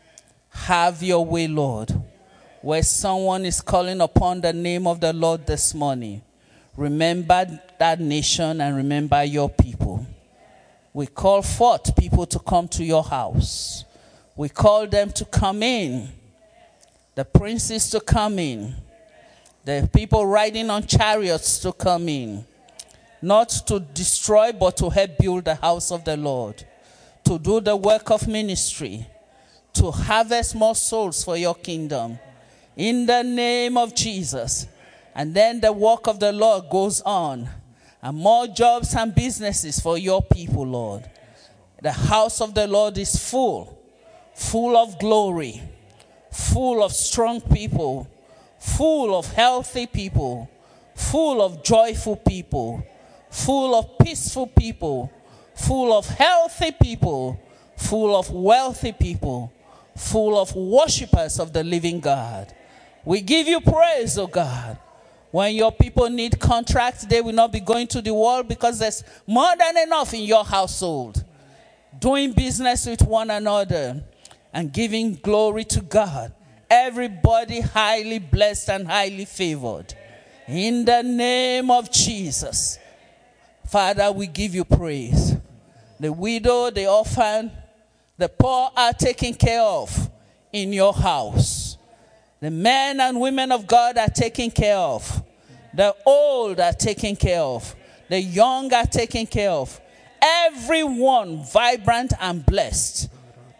Have your way, Lord. Where someone is calling upon the name of the Lord this morning, remember that nation and remember your people. We call forth people to come to your house. We call them to come in. The princes to come in. The people riding on chariots to come in. Not to destroy, but to help build the house of the Lord. To do the work of ministry. To harvest more souls for your kingdom. In the name of Jesus. And then the work of the Lord goes on. And more jobs and businesses for your people, Lord. The house of the Lord is full. Full of glory. Full of strong people. Full of healthy people. Full of joyful people. Full of peaceful people. Full of healthy people. Full of wealthy people. Full of worshipers of the living God. We give you praise, oh God. When your people need contracts, they will not be going to the world because there's more than enough in your household. Doing business with one another and giving glory to God. Everybody highly blessed and highly favored. In the name of Jesus. Father, we give you praise. The widow, the orphan, the poor are taken care of in your house. The men and women of God are taken care of. The old are taken care of. The young are taken care of. Everyone vibrant and blessed.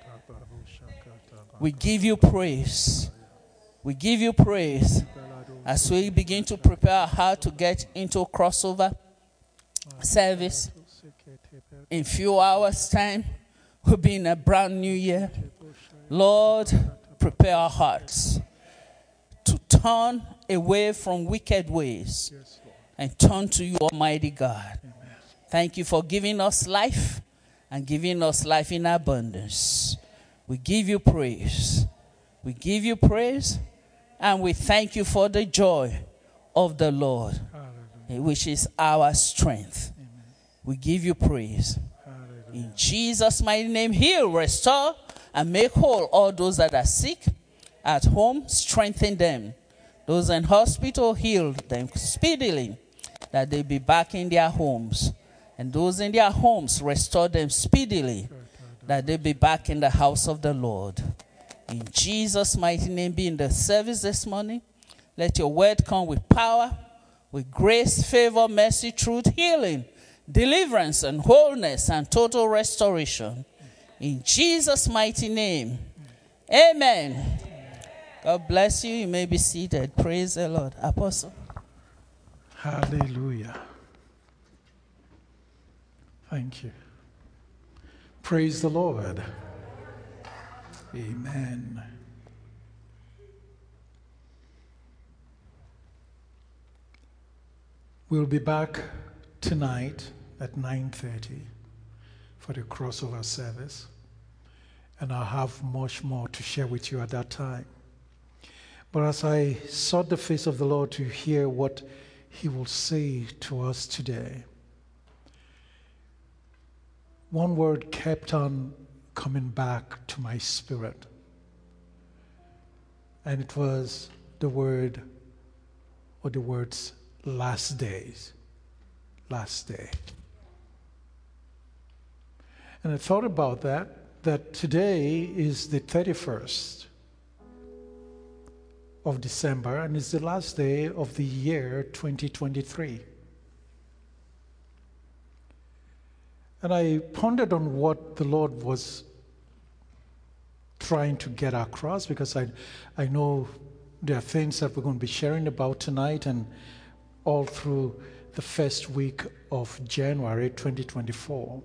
We give you praise. We give you praise. As we begin to prepare our heart to get into crossover service, in few hours' time, we'll be in a brand new year. Lord, prepare our hearts to turn away from wicked ways and turn to you, Almighty God. Amen. Thank you for giving us life and giving us life in abundance. We give you praise. We give you praise and we thank you for the joy of the Lord, Hallelujah. Which is our strength. Amen. We give you praise. Hallelujah. In Jesus' mighty name, heal, restore, and make whole all those that are sick. At home, strengthen them. Those in hospital, heal them speedily, that they be back in their homes. And those in their homes, restore them speedily, that they be back in the house of the Lord. In Jesus' mighty name, be in the service this morning. Let your word come with power, with grace, favor, mercy, truth, healing, deliverance, and wholeness, and total restoration. In Jesus' mighty name, amen. God bless you. You may be seated. Praise the Lord. Apostle. Hallelujah. Thank you. Praise the Lord. Amen. We'll be back tonight at nine thirty for the crossover service, and I'll have much more to share with you at that time. But as I sought the face of the Lord to hear what He will say to us today, one word kept on coming back to my spirit, and it was the word, or the words, last days. Last day. And I thought about that, that today is the thirty-first of December, and it's the last day of the year twenty twenty-three. And I pondered on what the Lord was trying to get across, because I, I know there are things that we're going to be sharing about tonight and all through the first week of January twenty twenty-four.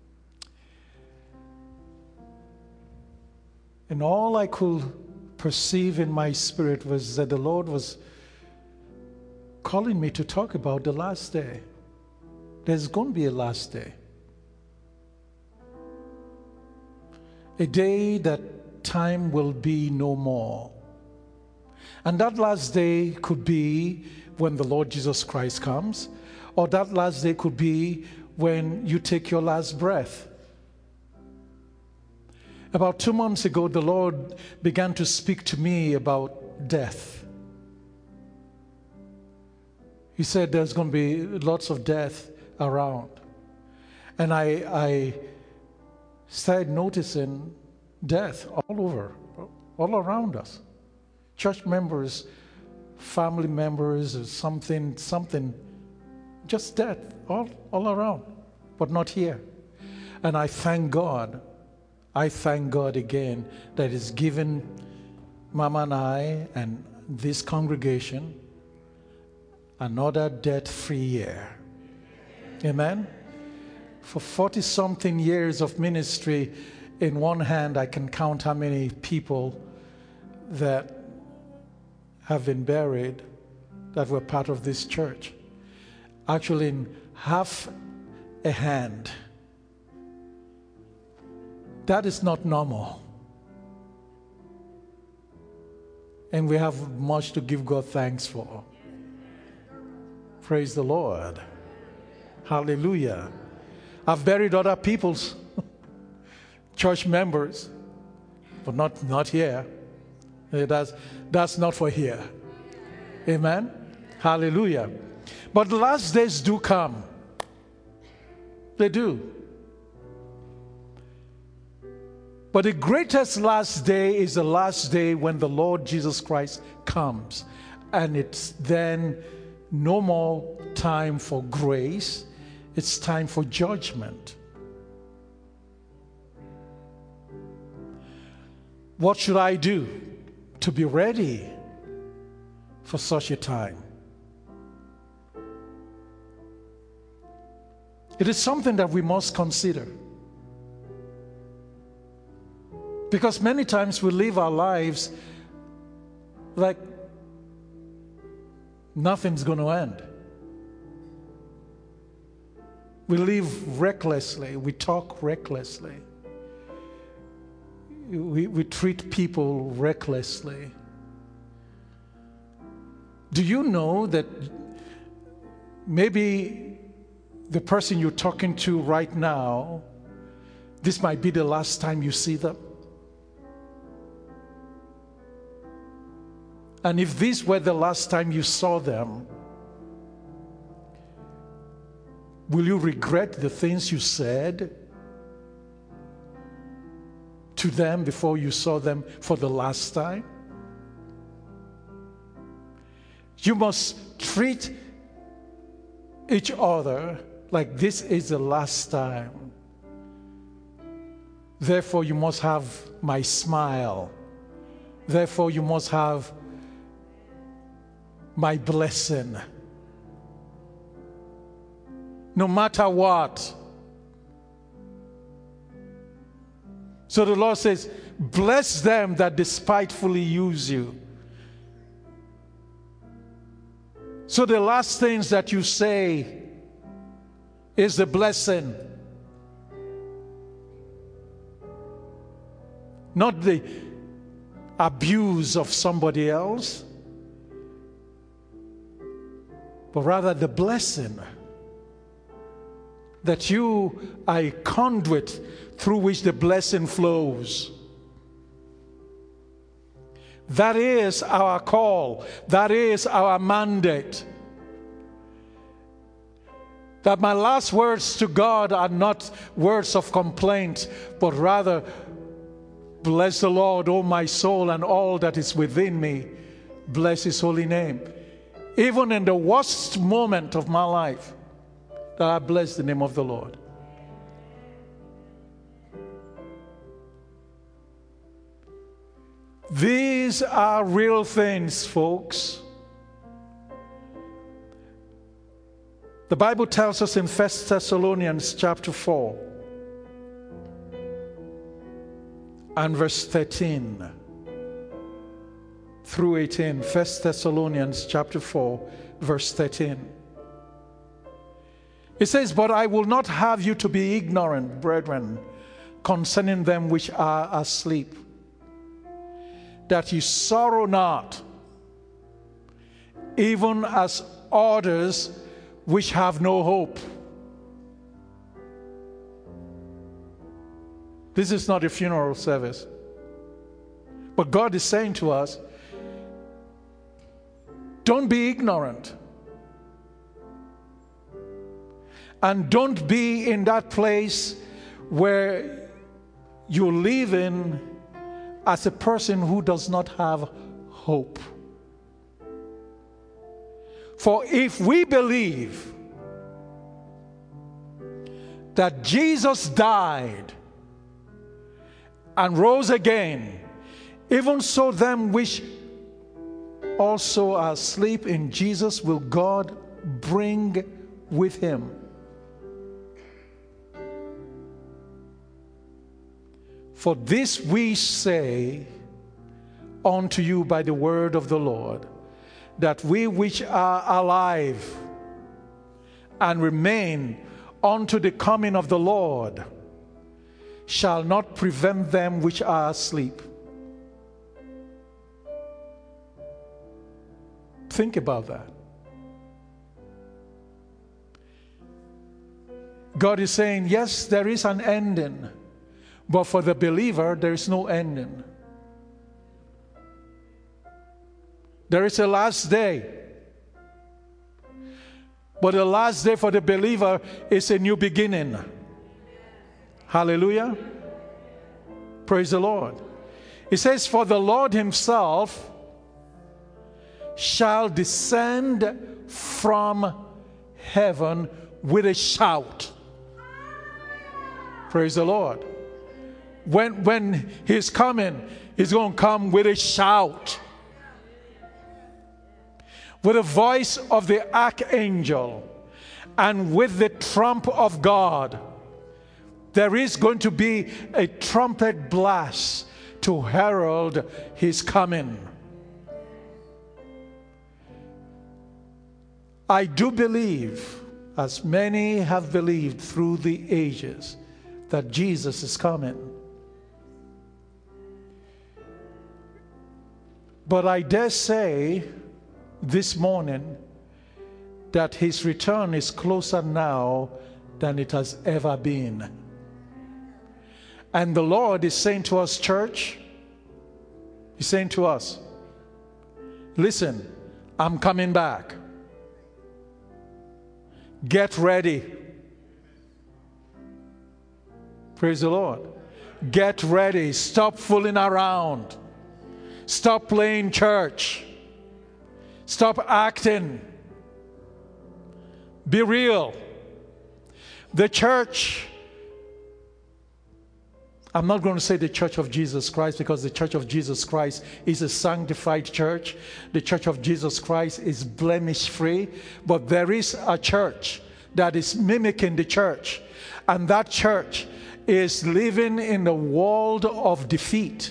And all I could perceive in my spirit was that the Lord was calling me to talk about the last day. There's going to be a last day. A day that time will be no more. And that last day could be when the Lord Jesus Christ comes, or that last day could be when you take your last breath. About two months ago, the Lord began to speak to me about death. He said there's going to be lots of death around. And I, I started noticing death all over, all around us. Church members, family members, or something, something, just death all, all around, but not here. And I thank God, I thank God again that He's given Mama and I and this congregation another death-free year. Amen? For forty-something years of ministry, in one hand I can count how many people that have been buried that were part of this church. Actually, in half a hand. That is not normal. And we have much to give God thanks for. Praise the Lord. Hallelujah. I've buried other people's church members, but not, not here. That's, that's not for here. Amen? Hallelujah. But the last days do come. They do. But the greatest last day is the last day when the Lord Jesus Christ comes. And it's then no more time for grace. It's time for judgment. What should I do to be ready for such a time? It is something that we must consider. Because many times we live our lives like nothing's going to end. We live recklessly. We talk recklessly. We, we treat people recklessly. Do you know that maybe the person you're talking to right now, this might be the last time you see them? And if this were the last time you saw them, will you regret the things you said to them before you saw them for the last time? You must treat each other like this is the last time. Therefore, you must have my smile. Therefore, you must have my blessing. No matter what. So the Lord says, bless them that despitefully use you. So the last things that you say is the blessing. Not the abuse of somebody else, but rather the blessing. That you are a conduit through which the blessing flows. That is our call. That is our mandate. That my last words to God are not words of complaint, but rather, bless the Lord, O my soul, and all that is within me. Bless His holy name. Even in the worst moment of my life, that I bless the name of the Lord. These are real things, folks. The Bible tells us in First Thessalonians chapter four and verse thirteen through eighteen. First Thessalonians chapter four, verse thirteen. It says, but I will not have you to be ignorant, brethren, concerning them which are asleep, that ye sorrow not, even as others which have no hope. This is not a funeral service. But God is saying to us, don't be ignorant. And don't be in that place where you live in as a person who does not have hope. For if we believe that Jesus died and rose again, even so them which also are asleep in Jesus will God bring with Him. For this we say unto you by the word of the Lord, that we which are alive and remain unto the coming of the Lord shall not prevent them which are asleep. Think about that. God is saying, yes, there is an ending. But for the believer, there is no ending. There is a last day. But the last day for the believer is a new beginning. Hallelujah. Praise the Lord. It says, for the Lord Himself shall descend from heaven with a shout. Praise the Lord. When, when He's coming, He's going to come with a shout. With the voice of the archangel and with the trump of God. There is going to be a trumpet blast to herald His coming. I do believe, as many have believed through the ages, that Jesus is coming. But I dare say this morning that His return is closer now than it has ever been. And the Lord is saying to us, church, He's saying to us, listen, I'm coming back. Get ready. Praise the Lord. Get ready. Stop fooling around. Stop playing church. Stop acting. Be real. The church, I'm not going to say the Church of Jesus Christ, because the Church of Jesus Christ is a sanctified church. The Church of Jesus Christ is blemish free. But there is a church that is mimicking the church, and that church is living in the world of defeat.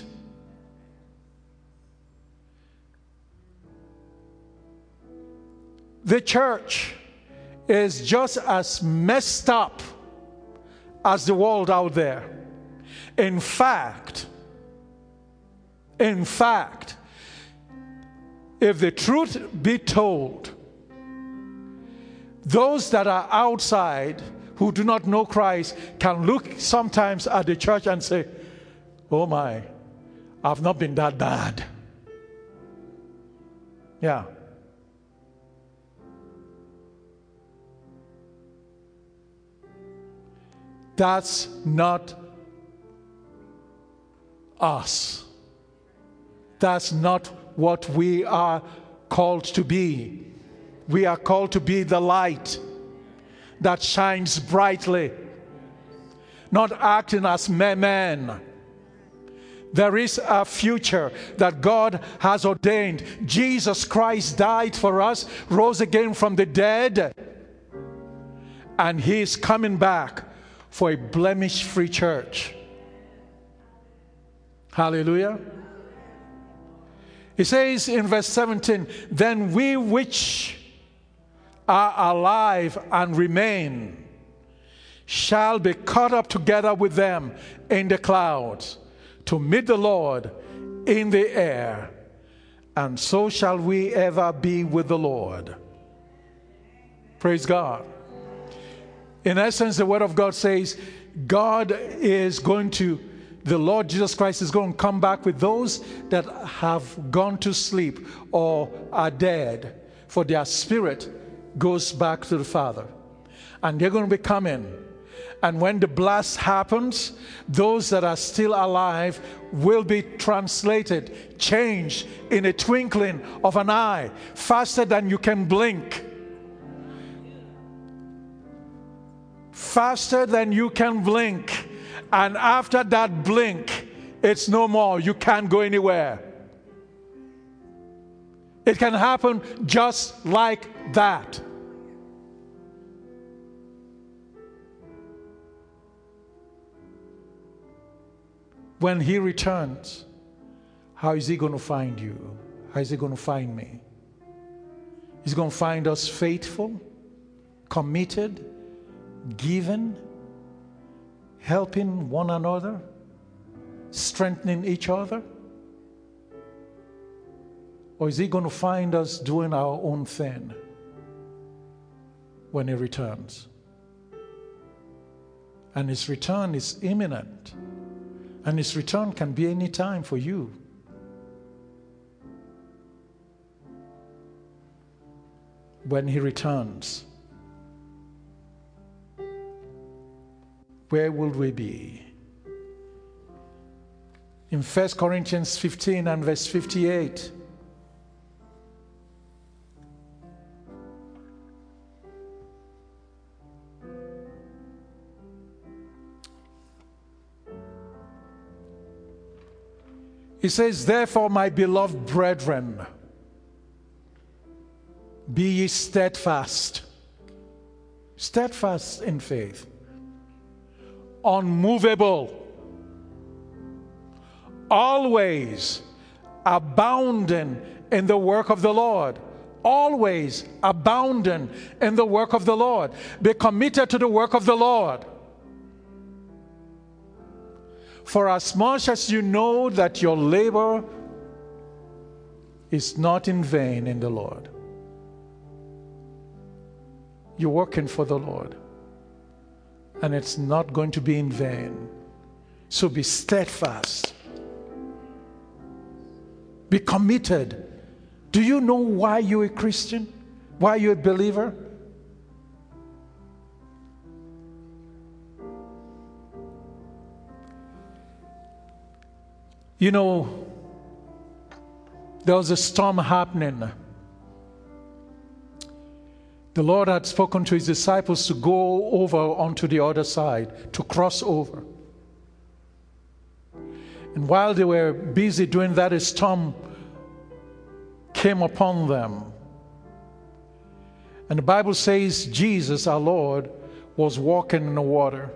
The church is just as messed up as the world out there. In fact, in fact, if the truth be told, those that are outside who do not know Christ can look sometimes at the church and say, oh my, I've not been that bad. Yeah. That's not us. That's not what we are called to be. We are called to be the light that shines brightly, not acting as mere men. There is a future that God has ordained. Jesus Christ died for us, rose again from the dead, and He is coming back for a blemish-free church. Hallelujah. He says in verse seventeen, then we which are alive and remain shall be caught up together with them in the clouds to meet the Lord in the air, and so shall we ever be with the Lord. Praise God. In essence, the Word of God says God is going to, the Lord Jesus Christ is going to come back with those that have gone to sleep or are dead, for their spirit goes back to the Father. And they're going to be coming. And when the blast happens, those that are still alive will be translated, changed in a twinkling of an eye, faster than you can blink. Faster than you can blink. And after that blink, it's no more. You can't go anywhere. It can happen just like that. When He returns, how is He going to find you? How is He going to find me? He's going to find us faithful, committed, giving, helping one another, strengthening each other? Or is He going to find us doing our own thing when He returns? And His return is imminent. And His return can be any time for you. When He returns, where will we be? In First Corinthians fifteen and verse fifty-eight, he says, therefore, my beloved brethren, be ye steadfast, steadfast in faith, unmovable, always abounding in the work of the Lord. Always abounding in the work of the Lord. Be committed to the work of the Lord. For as much as you know that your labor is not in vain in the Lord. You're working for the Lord. And it's not going to be in vain. So be steadfast. Be committed. Do you know why you're a Christian? Why you're a believer? You know, there was a storm happening. The Lord had spoken to His disciples to go over onto the other side, to cross over. And while they were busy doing that, a storm came upon them. And the Bible says Jesus, our Lord, was walking in the water.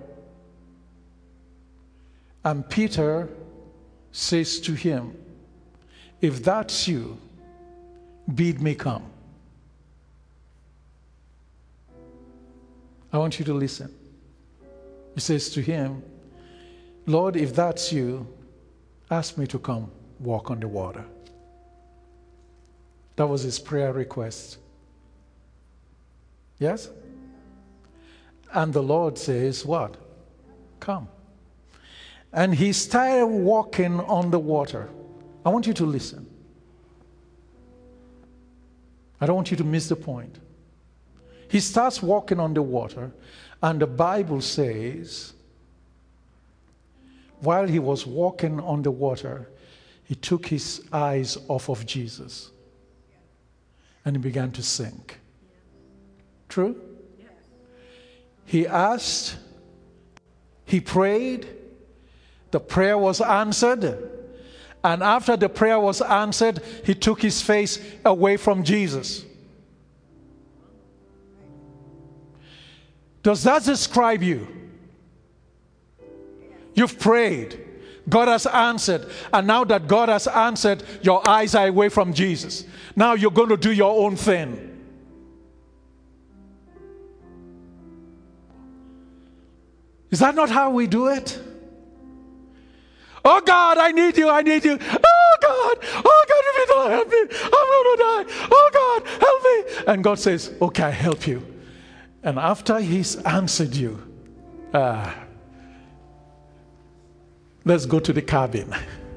And Peter says to him, if that's you, bid me come. I want you to listen. He says to him, Lord, if that's you, ask me to come walk on the water. That was his prayer request. Yes? And the Lord says, what? Come. And he started walking on the water. I want you to listen. I don't want you to miss the point. He starts walking on the water, and the Bible says, while he was walking on the water, he took his eyes off of Jesus, and he began to sink. True? He asked, he prayed, the prayer was answered, and after the prayer was answered, he took his face away from Jesus. Does that describe you? You've prayed. God has answered. And now that God has answered, your eyes are away from Jesus. Now you're going to do your own thing. Is that not how we do it? Oh God, I need you, I need you. Oh God, oh God, if you don't help me, I'm going to die. Oh God, help me. And God says, okay, I help you. And after he's answered you, uh, let's go to the cabin.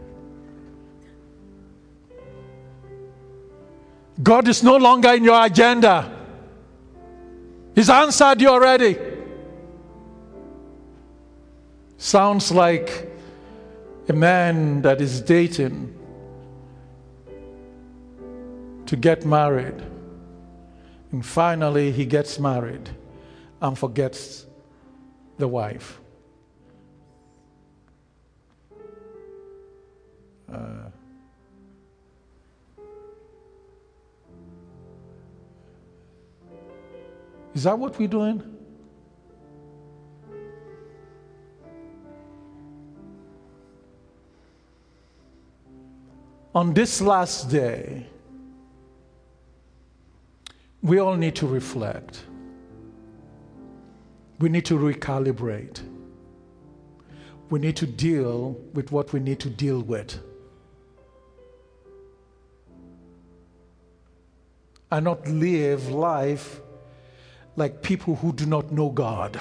God is no longer in your agenda. He's answered you already. Sounds like a man that is dating to get married. And finally, he gets married and forgets the wife. Uh, is that what we're doing? On this last day, we all need to reflect. We need to recalibrate. We need to deal with what we need to deal with. And not live life like people who do not know God.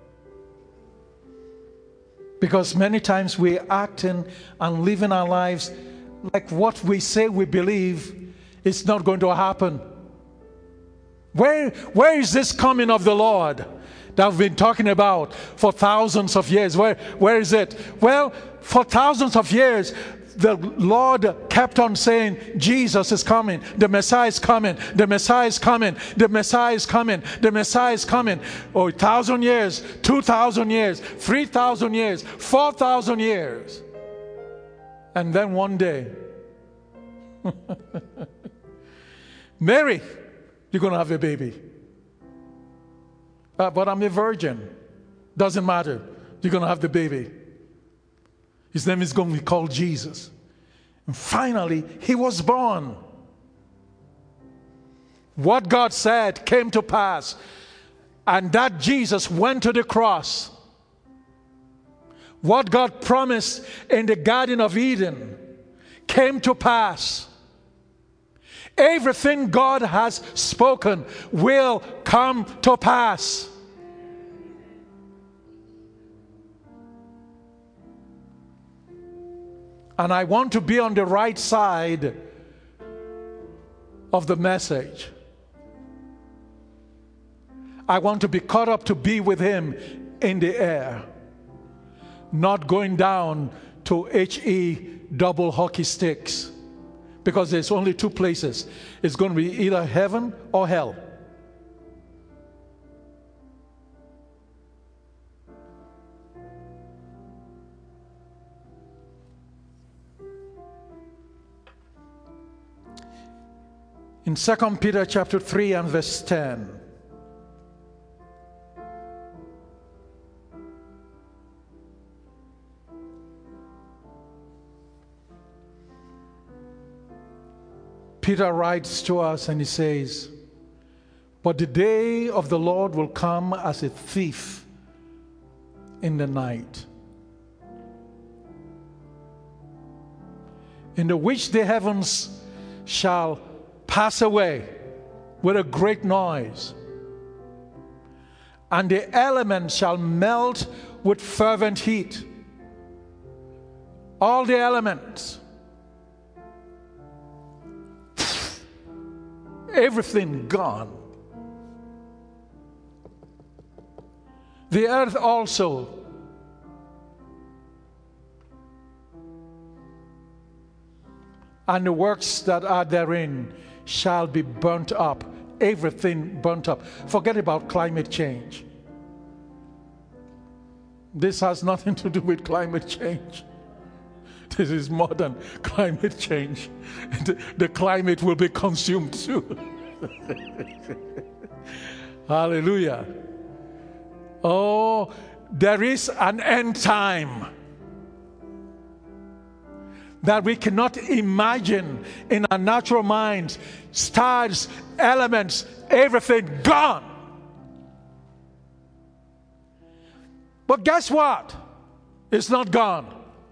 Because many times we're acting and living our lives like what we say we believe is not going to happen. Where, where is this coming of the Lord that we've been talking about for thousands of years? Where, where is it? Well, for thousands of years, the Lord kept on saying, Jesus is coming, the Messiah is coming, the Messiah is coming, the Messiah is coming, the Messiah is coming. Oh, a thousand years, two thousand years, three thousand years, four thousand years. And then one day, Mary, you're going to have a baby. Uh, but I'm a virgin. Doesn't matter. You're going to have the baby. His name is going to be called Jesus. And finally, he was born. What God said came to pass. And that Jesus went to the cross. What God promised in the Garden of Eden came to pass. Everything God has spoken will come to pass. And I want to be on the right side of the message. I want to be caught up to be with Him in the air. Not going down to H E double hockey sticks. Because there's only two places. It's going to be either heaven or hell. In Second Peter chapter three and verse ten, Peter writes to us and he says, but the day of the Lord will come as a thief in the night, in the which the heavens shall pass away with a great noise, and the elements shall melt with fervent heat. All the elements, everything gone. The earth also. And the works that are therein shall be burnt up. Everything burnt up. Forget about climate change. This has nothing to do with climate change. This is modern climate change. The, the climate will be consumed too. Hallelujah. Oh, there is an end time that we cannot imagine in our natural minds. Stars, elements, everything gone. But guess what? It's not gone.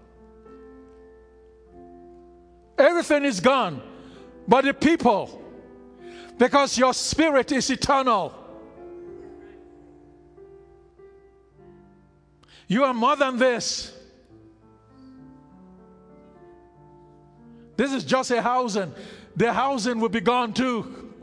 Everything is gone. But the people, because your spirit is eternal. You are more than this. This is just a housing. The housing will be gone too.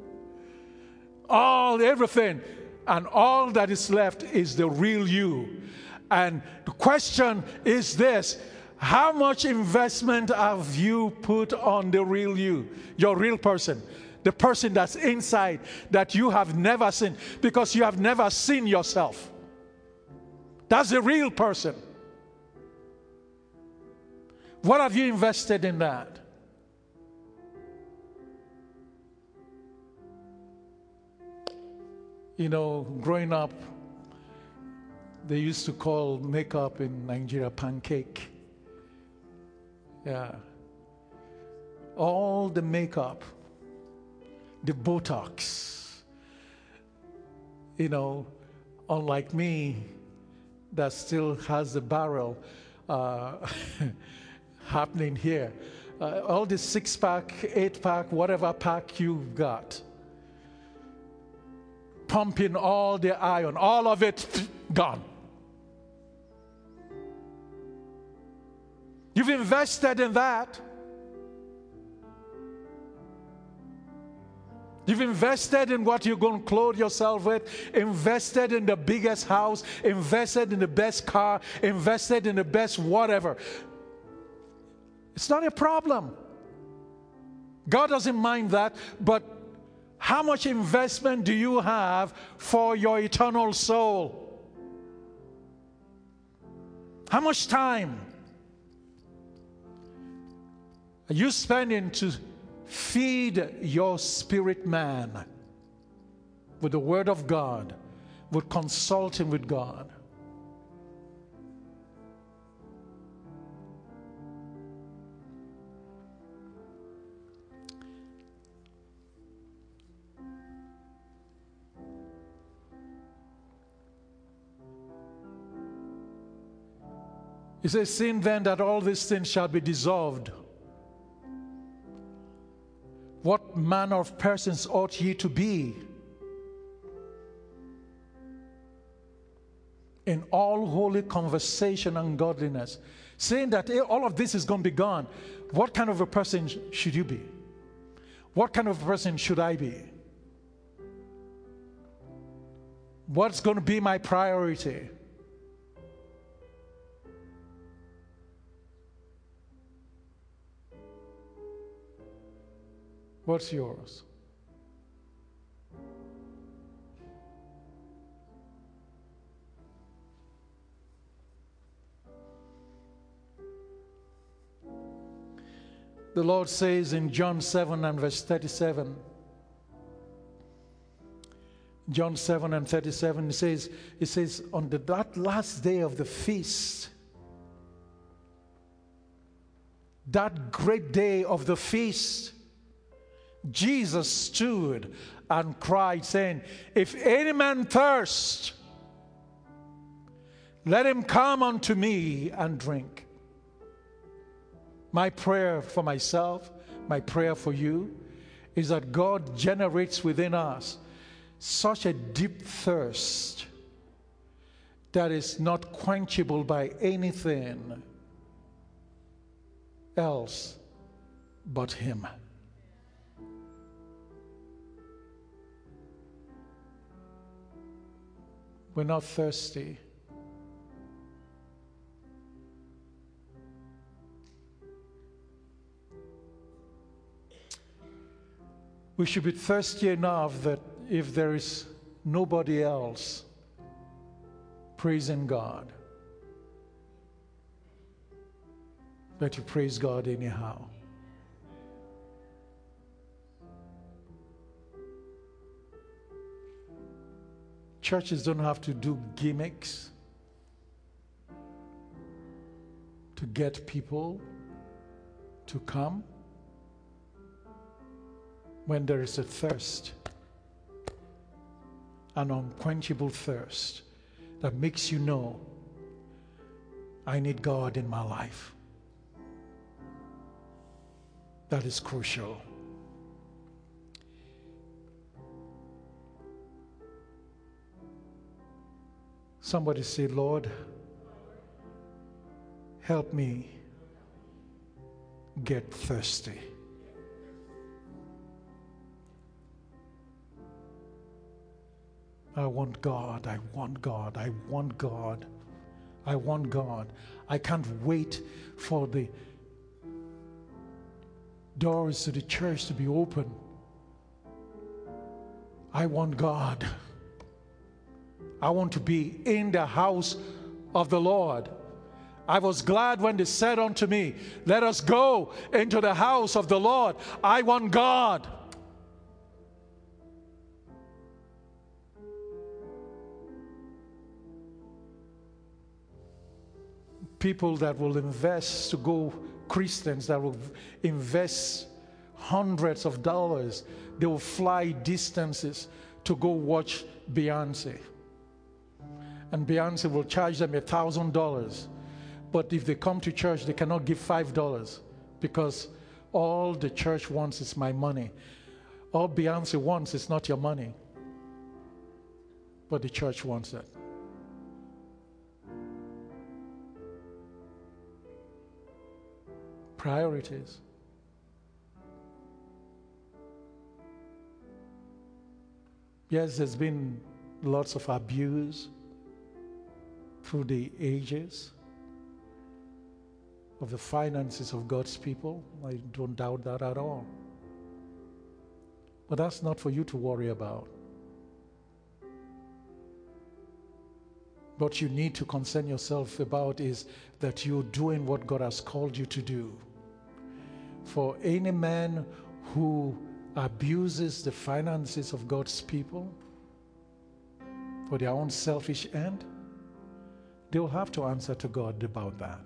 All, everything. And all that is left is the real you. And the question is this: how much investment have you put on the real you? Your real person. The person that's inside that you have never seen, because you have never seen yourself. That's the real person. What have you invested in that? You know, growing up, they used to call makeup in Nigeria pancake. Yeah. All the makeup, the Botox, you know, unlike me, that still has the barrel uh, happening here. Uh, all the six-pack, eight-pack, whatever pack you've got, pumping all the iron, all of it gone. You've invested in that. You've invested in what you're going to clothe yourself with, invested in the biggest house, invested in the best car, invested in the best whatever. It's not a problem. God doesn't mind that, but how much investment do you have for your eternal soul? How much time are you spending to feed your spirit man with the Word of God, with consulting with God? He says, seeing then that all these things shall be dissolved, what manner of persons ought ye to be in all holy conversation and godliness? Saying that all of this is going to be gone, what kind of a person should you be? What kind of a person should I be? What's going to be my priority? What's yours? The Lord says in John seven and verse thirty-seven, John seven and thirty-seven, it says, it says, on the, that last day of the feast, that great day of the feast, Jesus stood and cried, saying, if any man thirst, let him come unto me and drink. My prayer for myself, my prayer for you, is that God generates within us such a deep thirst that is not quenchable by anything else but Him. We're not thirsty. We should be thirsty enough that if there is nobody else praising God, that you praise God anyhow. Churches don't have to do gimmicks to get people to come. When there is a thirst, an unquenchable thirst that makes you know, I need God in my life. That is crucial. Somebody say, Lord, help me get thirsty. I want God, I want God, I want God, I want God. I can't wait for the doors to the church to be open. I want God. I want to be in the house of the Lord. I was glad when they said unto me, let us go into the house of the Lord. I want God. People that will invest to go, Christians that will invest hundreds of dollars, they will fly distances to go watch Beyonce. And Beyonce will charge them a thousand dollars. But if they come to church, they cannot give five dollars because all the church wants is my money. All Beyonce wants is not your money, but the church wants it. Priorities. Yes, there's been lots of abuse through the ages of the finances of God's people. I don't doubt that at all. But that's not for you to worry about. What you need to concern yourself about is that you're doing what God has called you to do. For any man who abuses the finances of God's people for their own selfish end, they will have to answer to God about that.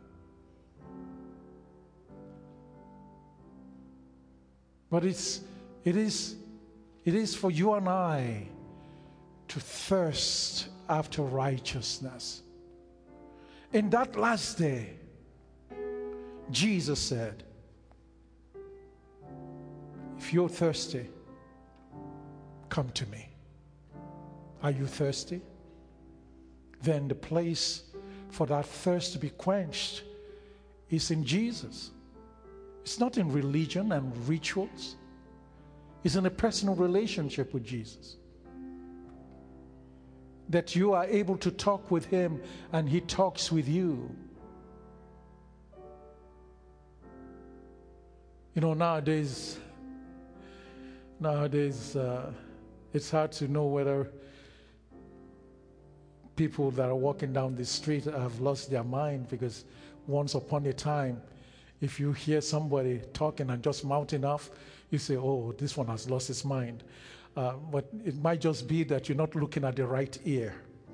But it's, it is, it is for you and I to thirst after righteousness. In that last day, Jesus said, if you're thirsty, come to me. Are you thirsty? Then the place for that thirst to be quenched is in Jesus. It's not in religion and rituals. It's in a personal relationship with Jesus. That you are able to talk with Him and He talks with you. You know, nowadays, nowadays, uh, it's hard to know whether people that are walking down the street have lost their mind, because once upon a time, if you hear somebody talking and just mouthing off, you say, oh, this one has lost his mind. Uh, but it might just be that you're not looking at the right ear.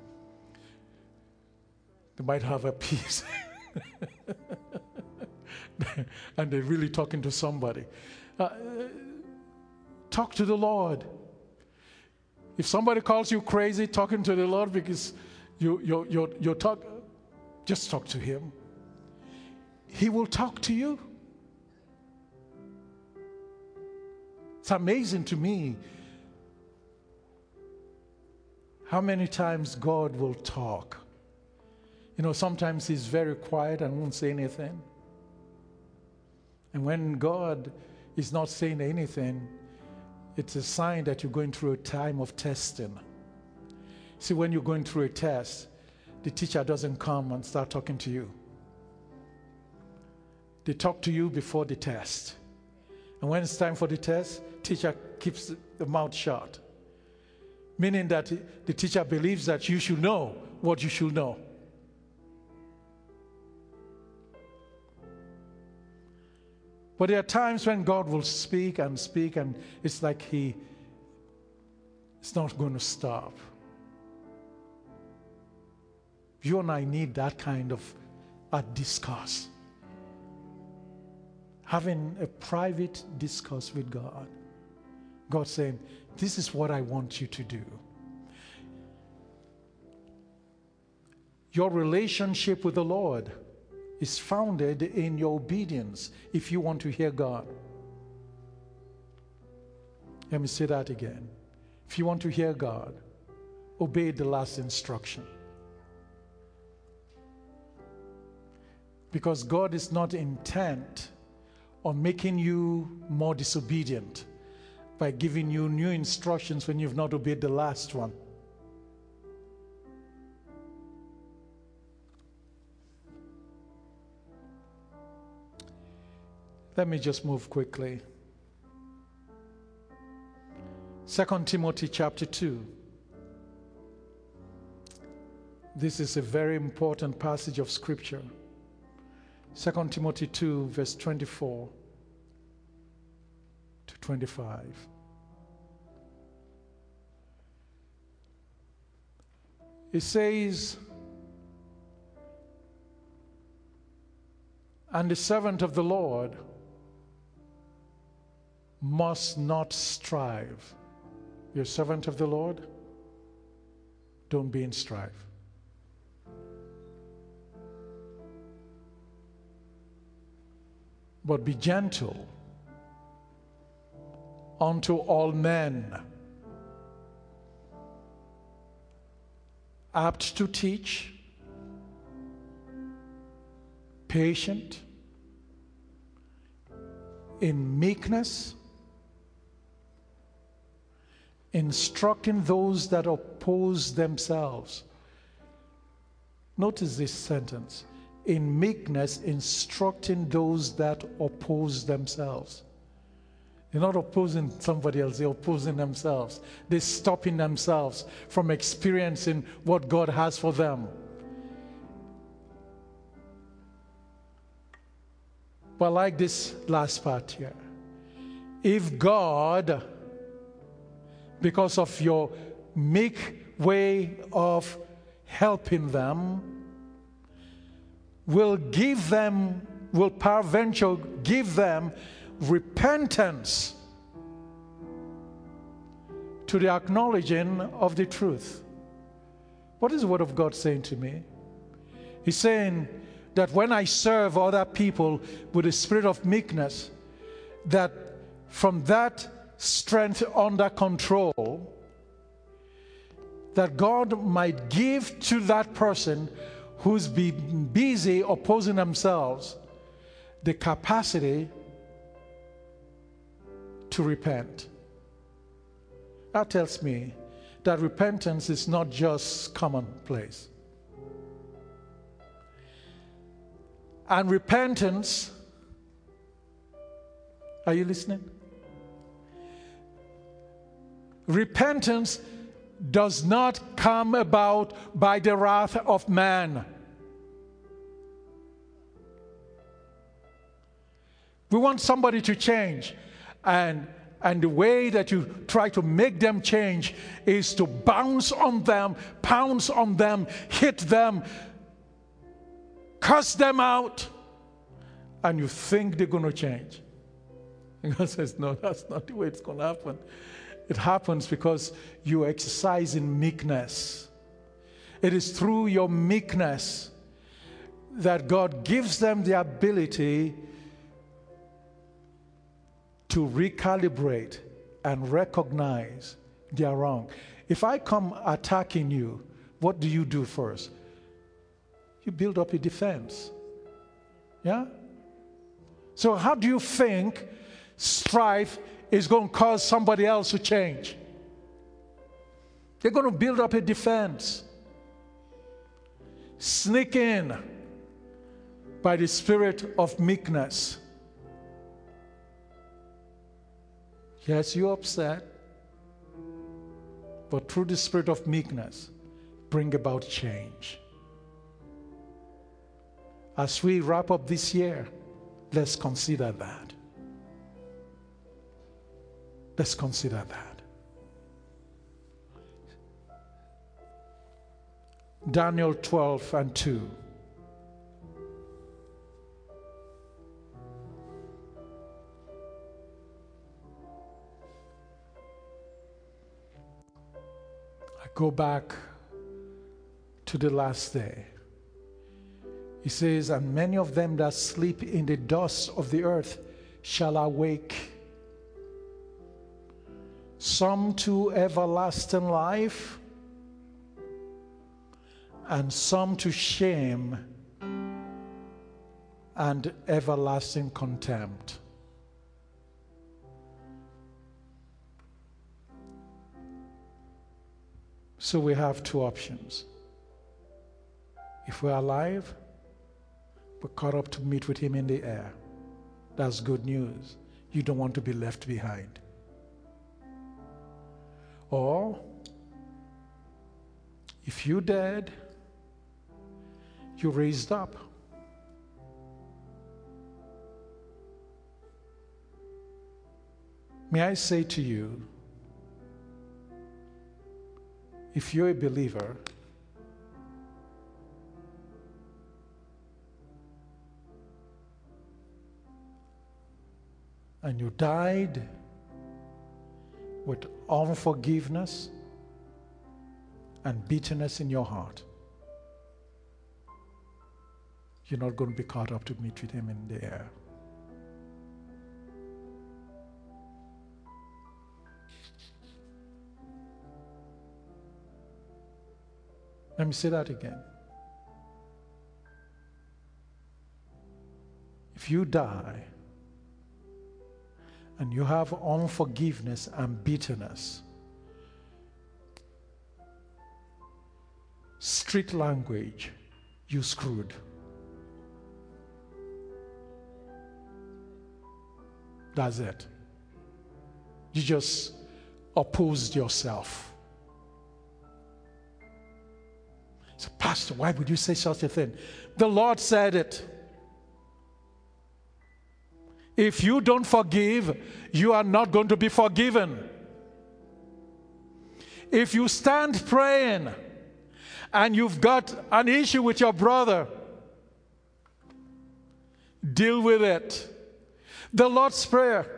They might have a piece. And they're really talking to somebody. Uh, talk to the Lord. If somebody calls you crazy talking to the Lord because you you you you talk, just talk to him. He will talk to you. It's amazing to me how many times God will talk. You know, sometimes he's very quiet and won't say anything. And when God is not saying anything, it's a sign that you're going through a time of testing. See, when you're going through a test, the teacher doesn't come and start talking to you. They talk to you before the test. And when it's time for the test, teacher keeps the mouth shut. Meaning that the teacher believes that you should know what you should know. But there are times when God will speak and speak, and it's like he is not going to stop. You and I need that kind of a discourse. Having a private discourse with God. God saying, this is what I want you to do. Your relationship with the Lord is founded in your obedience if you want to hear God. Let me say that again. If you want to hear God, obey the last instruction. Because God is not intent on making you more disobedient by giving you new instructions when you've not obeyed the last one. Let me just move quickly. Second Timothy chapter two. This is a very important passage of scripture. Second Timothy two, verse twenty-four to twenty-five. It says, and the servant of the Lord must not strive. You're a servant of the Lord? Don't be in strife. But be gentle unto all men, apt to teach, patient, in meekness, instructing those that oppose themselves. Notice this sentence. In meekness, instructing those that oppose themselves. They're not opposing somebody else, they're opposing themselves. They're stopping themselves from experiencing what God has for them. But I like this last part here. If God, because of your meek way of helping them, will give them, will peradventure give them repentance to the acknowledging of the truth. What is the Word of God saying to me? He's saying that when I serve other people with a spirit of meekness, that from that strength under control, that God might give to that person who's been busy opposing themselves the capacity to repent. That tells me that repentance is not just commonplace. And repentance, are you listening? Repentance does not come about by the wrath of man. We want somebody to change, and and the way that you try to make them change is to bounce on them, pounce on them, hit them, curse them out, and you think they're going to change. And God says, no, that's not the way it's going to happen. It happens because you exercise in meekness. It is through your meekness that God gives them the ability to recalibrate and recognize they are wrong. If I come attacking you, what do you do first? You build up a defense. Yeah? So how do you think strife is going to cause somebody else to change? They're going to build up a defense. Sneak in by the spirit of meekness. Yes, you're upset, but through the spirit of meekness, bring about change. As we wrap up this year, let's consider that. Let's consider that. Daniel twelve and two. I go back to the last day. He says, and many of them that sleep in the dust of the earth shall awake, some to everlasting life, and some to shame and everlasting contempt. So we have two options. If we're alive, we're caught up to meet with him in the air. That's good news. You don't want to be left behind. Or, if you dead, you raised up. May I say to you, if you're a believer, and you died with unforgiveness and bitterness in your heart, you're not going to be caught up to meet with him in the air. Let me say that again. If you die and you have unforgiveness and bitterness, street language, you screwed. That's it. You just opposed yourself. So, Pastor, why would you say such a thing? The Lord said it. If you don't forgive, you are not going to be forgiven. If you stand praying and you've got an issue with your brother, deal with it. The Lord's Prayer.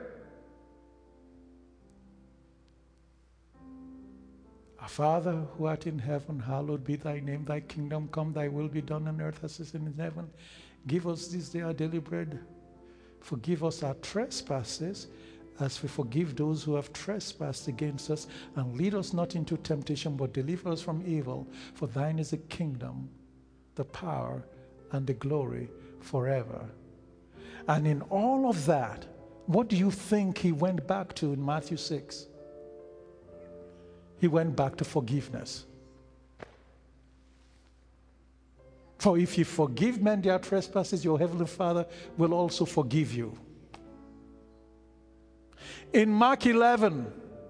Our Father who art in heaven, hallowed be thy name. Thy kingdom come, thy will be done on earth as it is in heaven. Give us this day our daily bread. Forgive us our trespasses as we forgive those who have trespassed against us. And lead us not into temptation, but deliver us from evil. For thine is the kingdom, the power, and the glory forever. And in all of that, what do you think he went back to in Matthew six? He went back to forgiveness. For if you forgive men their trespasses, your heavenly Father will also forgive you. In Mark eleven,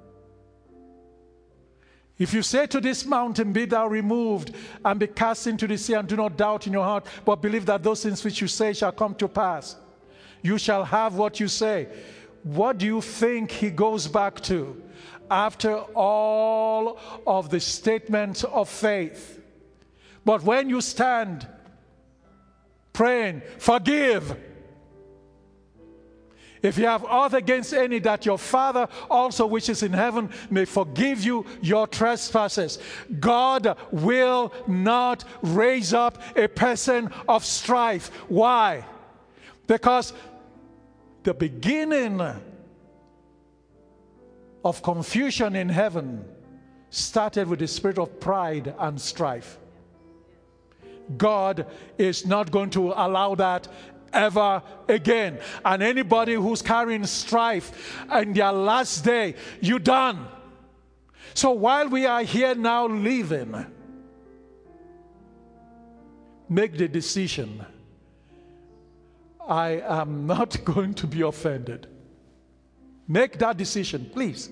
if you say to this mountain, be thou removed and be cast into the sea, and do not doubt in your heart, but believe that those things which you say shall come to pass, you shall have what you say. What do you think he goes back to after all of the statements of faith? But when you stand praying, forgive, If you have aught against any, that your Father also which is in heaven may forgive you your trespasses. God will not raise up a person of strife. Why? Because the beginning of confusion in heaven started with the spirit of pride and strife. God is not going to allow that ever again. And anybody who's carrying strife in their last day, you done. So while we are here now living, make the decision. I am not going to be offended. Make that decision, please.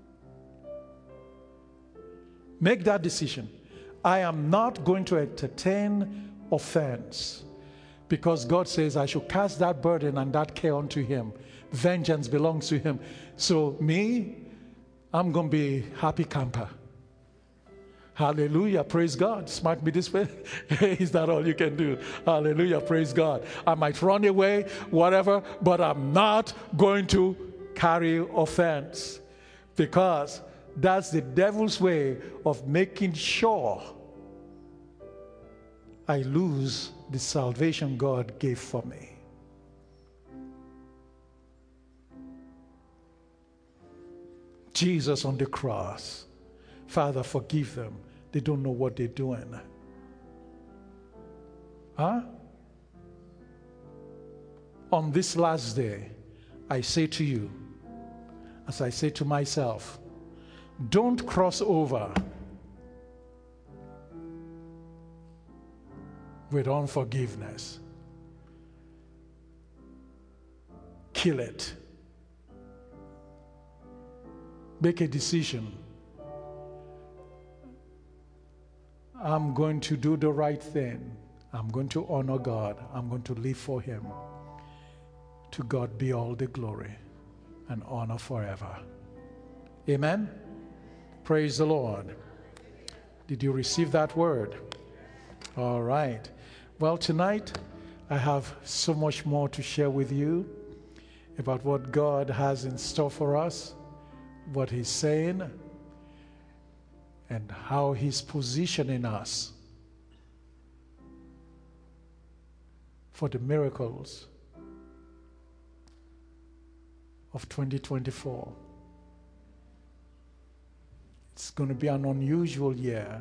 Make that decision. I am not going to entertain offense, because God says I should cast that burden and that care onto Him. Vengeance belongs to Him. So me, I'm going to be happy camper. Hallelujah, praise God. Smite me this way. Is that all you can do? Hallelujah, praise God. I might run away, whatever, but I'm not going to carry offense, because that's the devil's way of making sure I lose the salvation God gave for me. Jesus on the cross. Father, forgive them. They don't know what they're doing. Huh? On this last day, I say to you, as I say to myself, don't cross over with unforgiveness. Kill it. Make a decision. I'm going to do the right thing. I'm going to honor God. I'm going to live for Him. To God be all the glory and honor forever. Amen. Praise the Lord. Did you receive that word? All right. Well, tonight I have so much more to share with you about what God has in store for us, what He's saying, and how He's positioning us for the miracles of twenty twenty-four. It's going to be an unusual year.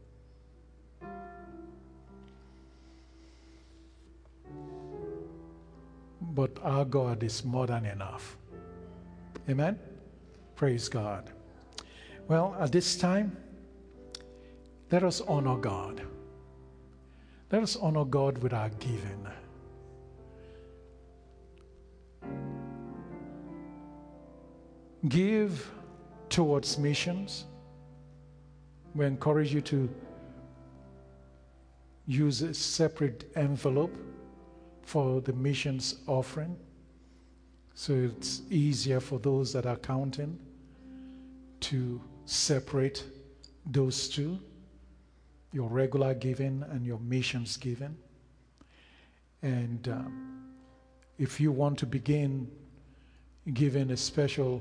But our God is more than enough. Amen? Praise God. Well, at this time, let us honor God. Let us honor God with our giving. Give towards missions. We encourage you to use a separate envelope for the missions offering, so it's easier for those that are counting to separate those two, your regular giving and your missions giving. And um, if you want to begin giving a special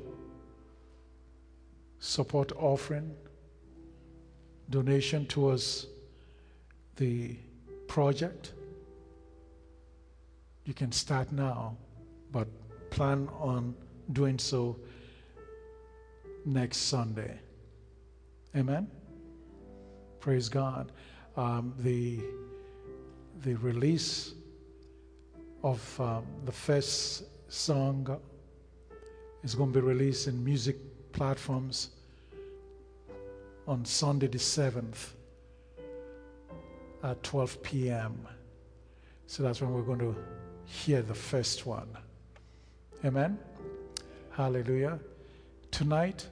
support offering, donation towards the project, you can start now, but plan on doing so next Sunday. Amen? Praise God. Um, the, the release of um, the first song is going to be released in music platforms on Sunday the seventh at twelve p.m. So that's when we're going to hear the first one. Amen? Hallelujah. Tonight,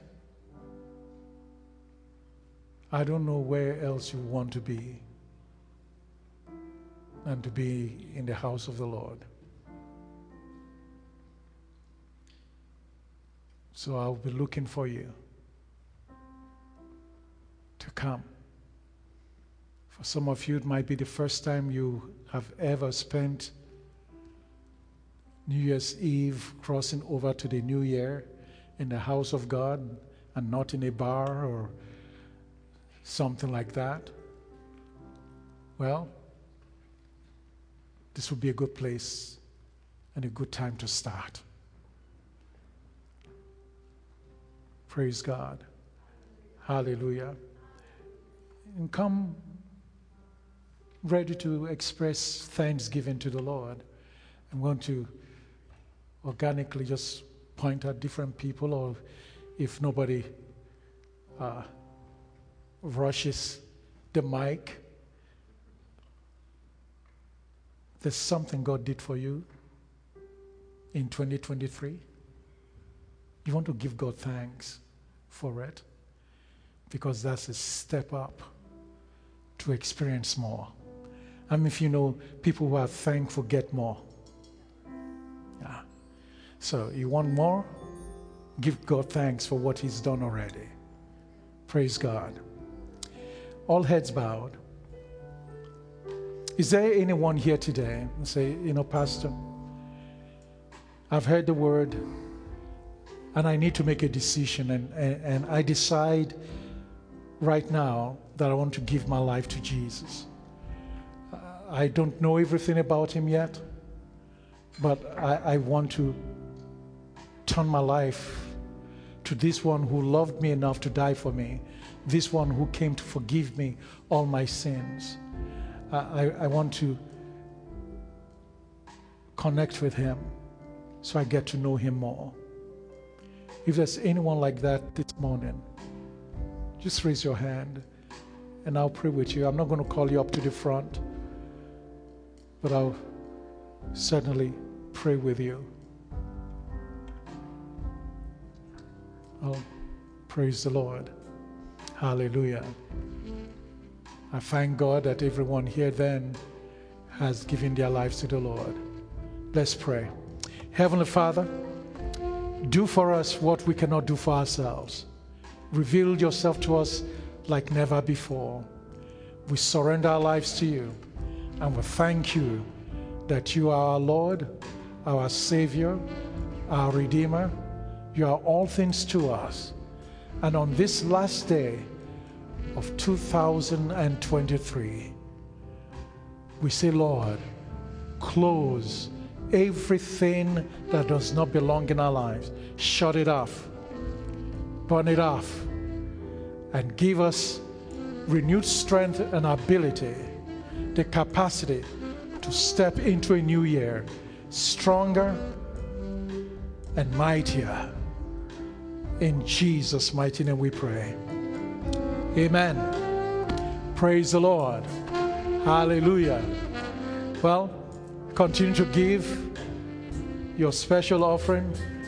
I don't know where else you want to be than to be in the house of the Lord. So I'll be looking for you to come. For some of you, it might be the first time you have ever spent New Year's Eve, crossing over to the new year in the house of God and not in a bar or something like that, well, this would be a good place and a good time to start. Praise God. Hallelujah. And come ready to express thanksgiving to the Lord. I'm going to organically just point at different people, or if nobody uh, rushes the mic, there's something God did for you in twenty twenty-three. You want to give God thanks for it, because that's a step up to experience more. I mean, if you know, people who are thankful get more. Yeah. So you want more? Give God thanks for what He's done already. Praise God. All heads bowed. Is there anyone here today and say, you know, Pastor, I've heard the word and I need to make a decision, and, and, and I decide right now that I want to give my life to Jesus. Uh, I don't know everything about Him yet, but I, I want to turn my life to this one who loved me enough to die for me, this one who came to forgive me all my sins. Uh, I, I want to connect with Him so I get to know Him more. If there's anyone like that this morning, just raise your hand and I'll pray with you. I'm not going to call you up to the front, but I'll certainly pray with you. Oh, praise the Lord. Hallelujah. I thank God that everyone here then has given their lives to the Lord. Let's pray. Heavenly Father, do for us what we cannot do for ourselves. Reveal yourself to us like never before. We surrender our lives to you, and we thank you that you are our Lord, our Savior, our Redeemer. You are all things to us. And on this last day of two thousand twenty-three, we say, Lord, close everything that does not belong in our lives. Shut it off. Burn it off. And give us renewed strength and ability, the capacity to step into a new year stronger and mightier. In Jesus' mighty name we pray. Amen. Praise the Lord. Hallelujah. Well, continue to give your special offering.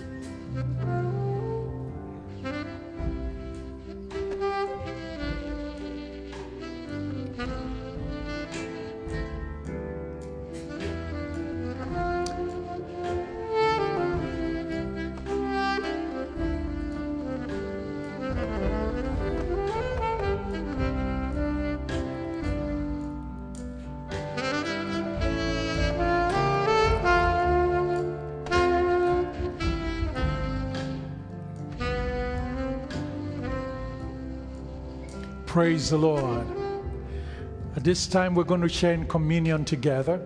Praise the Lord. At this time, we're going to share in communion together.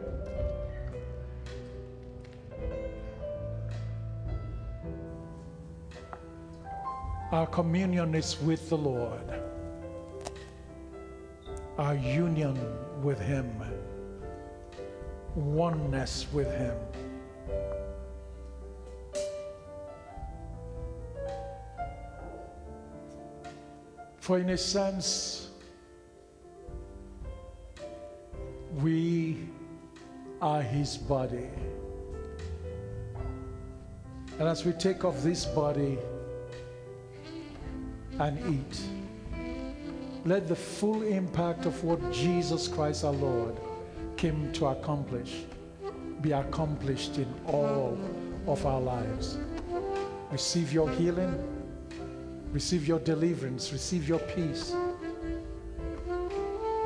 Our communion is with the Lord. Our union with Him. Oneness with Him. For in a sense, we are His body. And as we take off this body and eat, let the full impact of what Jesus Christ our Lord came to accomplish be accomplished in all of our lives. Receive your healing. Receive your deliverance. Receive your peace.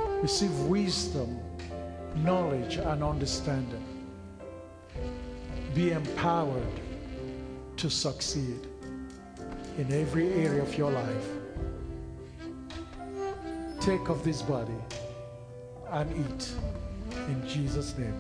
Receive wisdom, knowledge, and understanding. be empowered to succeed in every area of your life. Take of this body and eat in Jesus' name.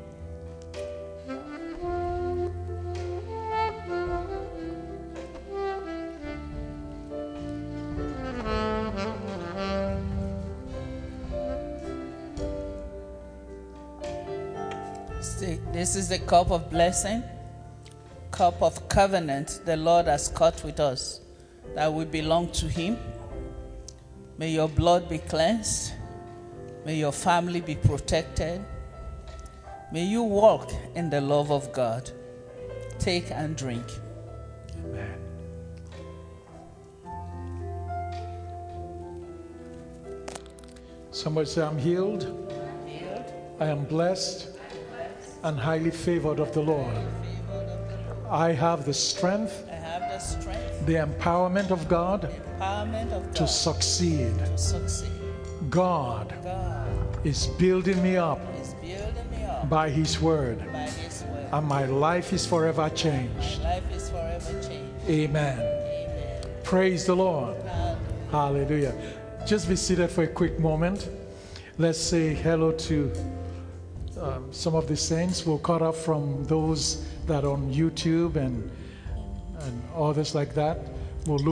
See, this is the cup of blessing, cup of covenant the Lord has cut with us, that we belong to Him. May your blood be cleansed. May your family be protected. May you walk in the love of God. Take and drink. Amen. Somebody say, I'm healed. Healed. I am blessed and highly favored of the Lord. I have the strength, I have the strength, the empowerment of God empowerment of God to succeed. to succeed. God God is building me up is building me up by His word, by His word. and my life is forever changed. Life is forever changed. Amen. Amen. Praise the Lord. Hallelujah. Hallelujah. Just be seated for a quick moment. Let's say hello to um, some of the saints. We'll cut off from those that are on YouTube and and others like that. We'll look